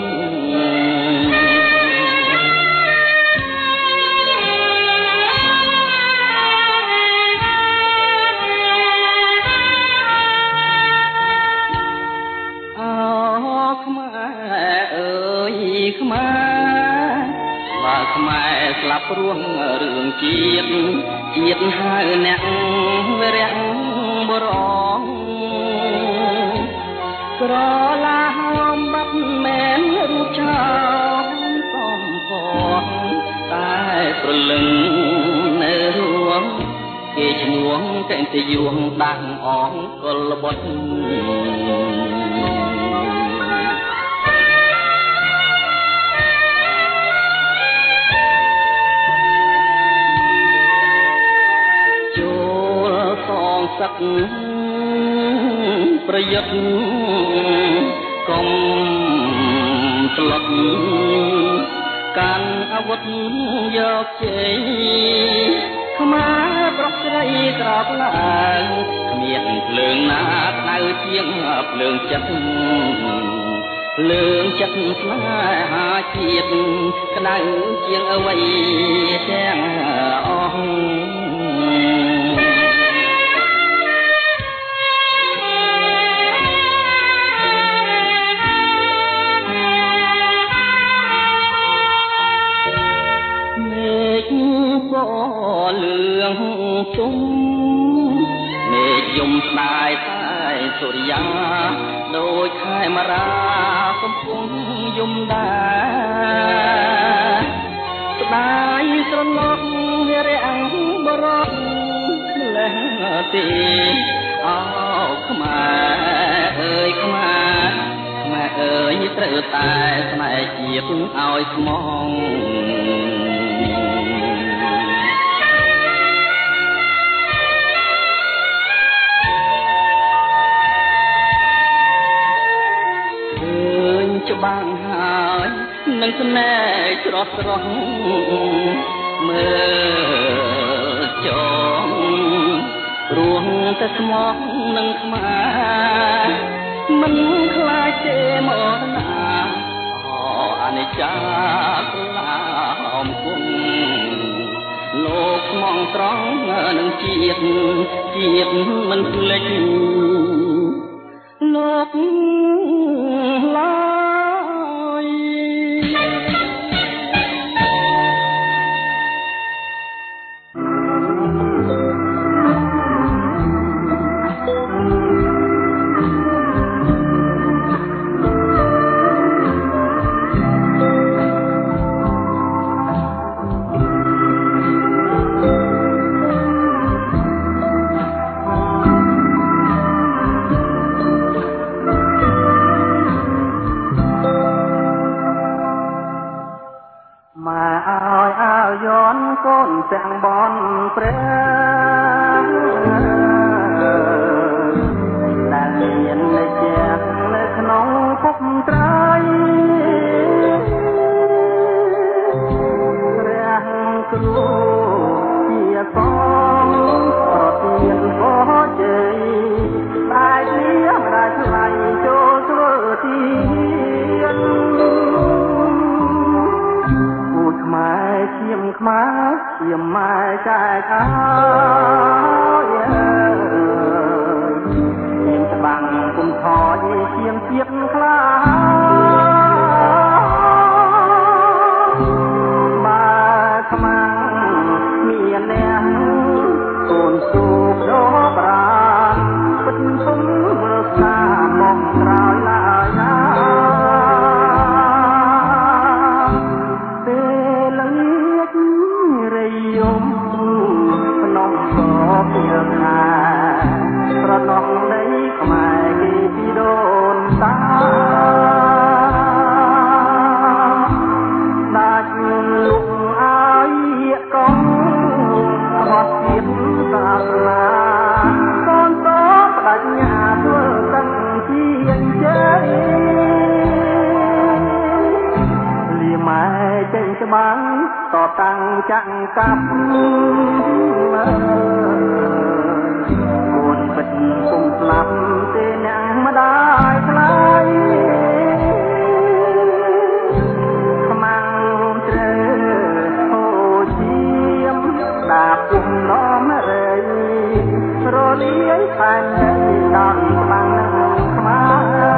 ខ្មែរស្លាប់រស់រឿងជាតិហៅអ្នកវរៈបរងក្រឡាហមបាត់មែនរូបឆោមសំផស្សតែប្រលឹងនៅរួមគេឈ្នួងកែងទៅយួងដាក់អងកលបុតសឹកប្រយុទ្ធកុំស្លុតកាន់អាវុធយកជ័យខ្មែរប្រុសស្រីក្រោកឡើងគ្មានភ្លើងណាក្តៅជាងភ្លើងចិត្តលើងចិត្តស្នេហាជាតិក្តៅជាងអ្វីទាំងអស់មេឃពណ៌លឿងជុំមេឃយំស្ដាយតែសុរិយាដូចខែមរាកំពុងយំដែរស្ដាយស្រណោះរាំងបរោះម្លេះទេអោខ្មែរអើយខ្មែរខ្មែរអើយត្រូវតែស្នេហ៍ជាតិឲ្យស្មងច្បាំងហើយនឹងស្នេហ៍ច្រោះស្រស់មើលចងរួងតែស្មោះនឹងខ្មែរមិនខ្លាចទេមរណាអនិច្ចាក្រឡាអំគុំលោកស្មងត្រង់នឹងជាតិមិនភ្លេចលោកឡើយទាំងបនព្រះដែលមាននៅជានៅក្នុងភពត្រៃព្រះគ្រូជាកងប្រទានបោជ័យតែជាម្ដាយថ្លៃចូលធ្វើទានពូជខ្មែរឈាមខ្មែរជាម៉ែចែកឲ្យជាច្បាំងគុំថយជាជាតិខ្លាបើខ្មាំងមានអ្នកកូនស៊ូដោប្រាពិតសុំមើលស្នាមកក្រោយឡើយណាប្រណោះនៃខ្មែរគេពីដូនតាដាច់លុកអាយកងរបស់ជាតិសាសនាកូនតបដញ្ញាធ្វើតាំងជាជ័យលីម៉ែចេញច្បាំងតតាំងចាក់កាប់ពិតគុំស្លាប់ទេអ្នកម្ដាយថ្លៃខ្មាំងជ្រើហូជាមដាពុំឡំរៃរលាយផែនដីដល់ខ្មាំងខ្មែរ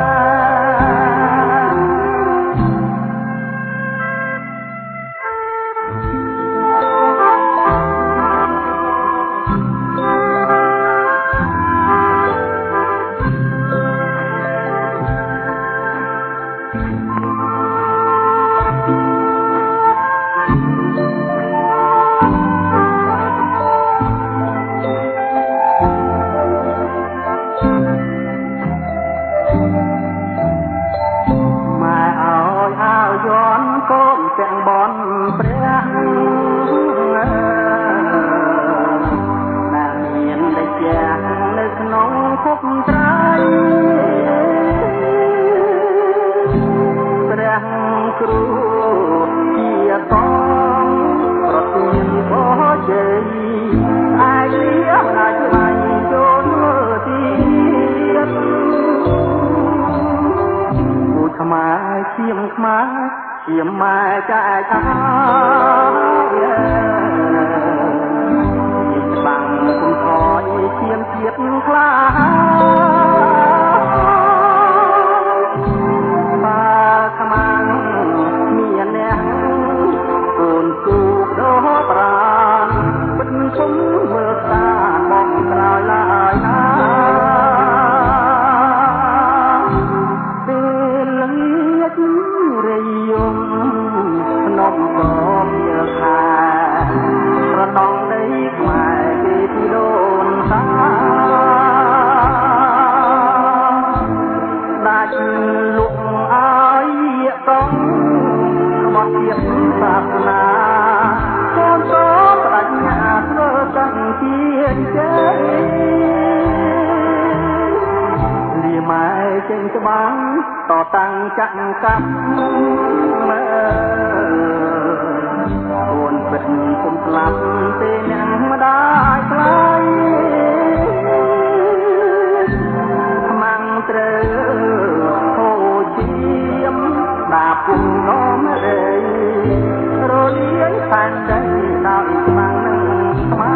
ជាម៉ែចែកអាយបាំងគុំថយឈាមជាតិខ្លាបាខ្មាំងមានអ្នកកូនគូដោប្រានពិតគុំមើលតាបងក្រោយឡើយណាពេលល្ងាចរយំក្នុងបងយើខាប្រដងដីខ្មែរគេពីដូនតាដាច់លុកអាយកងមកទៀតសាសនាកូនសូមបញ្ញាធ្វើតាំងពីជ័យលីម៉ែចេញច្បាំងតតាំងចាក់កាប់មើអូនពិតគុំស្លាប់ពេលអ្នកម្ដាយថ្លៃខ្មាំងត្រូវហូរជាមដាពុំនំរេរលាយផានដីដល់ខ្មាំងនឹងស្មា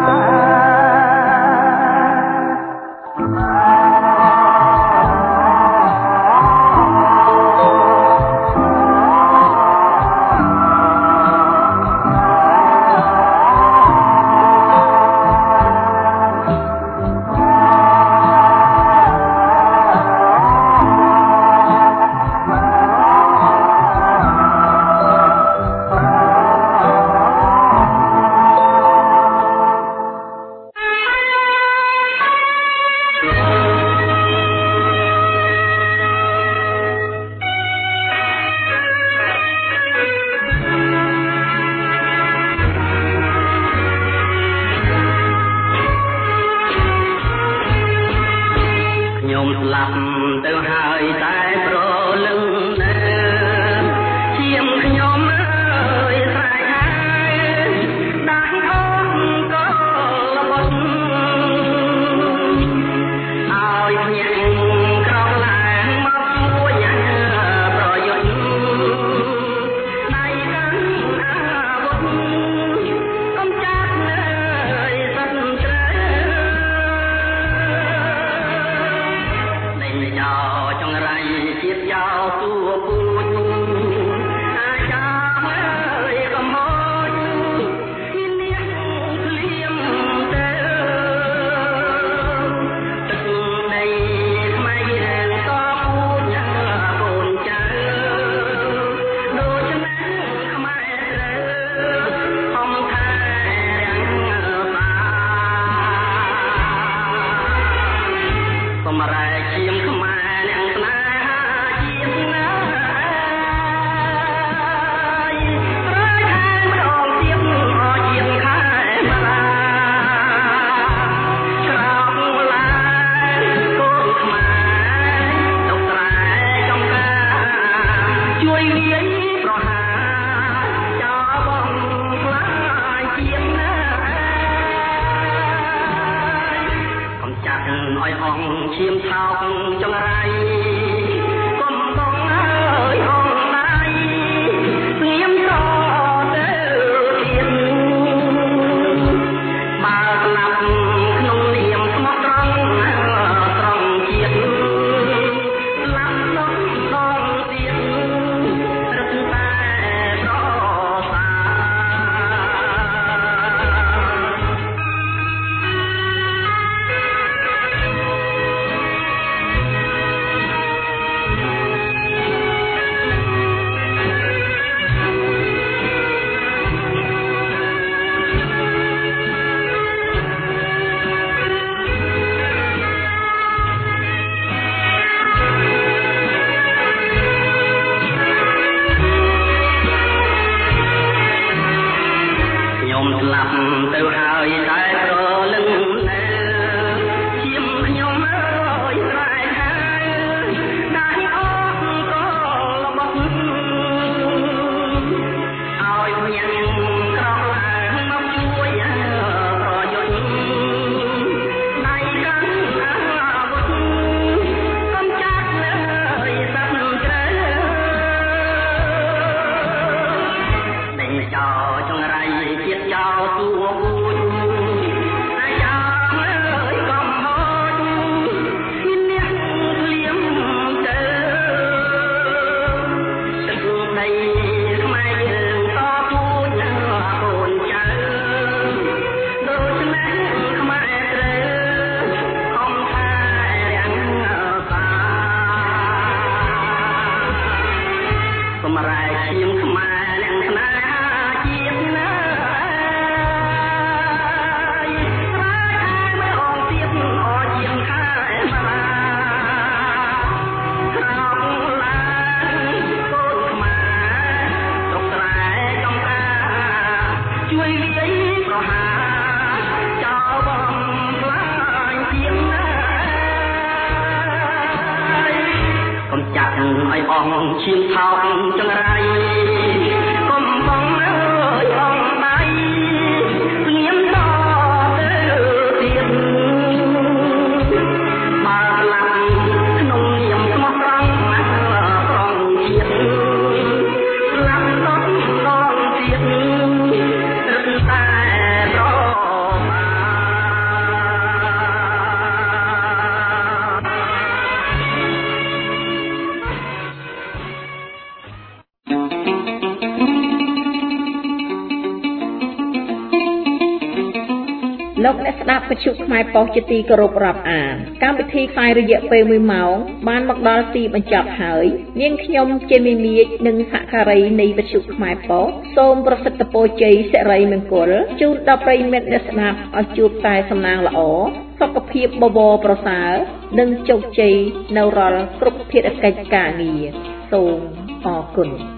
លោកអ្នកស្ដាប់វិទ្យុខ្មែរប៉ុស្តិ៍ជាទីគោរពរាប់អានកម្មវិធីផ្សាយរយៈពេល1ម៉ោងបានមកដល់ទីបញ្ចប់ហើយនាងខ្ញុំជាមីមៀកនិងសហការីនៃវិទ្យុខ្មែរប៉ុស្តិ៍សូមប្រសិទ្ធពរជ័យសិរីមង្គលជូនដល់ប្រិយមិត្តអ្នកស្ដាប់ឲ្យជួបតែសំណាងល្អសុខភាពបបរប្រសើរនិងជោគជ័យនៅរាល់គ្រប់ភារកិច្ចការងារសូមអរគុណ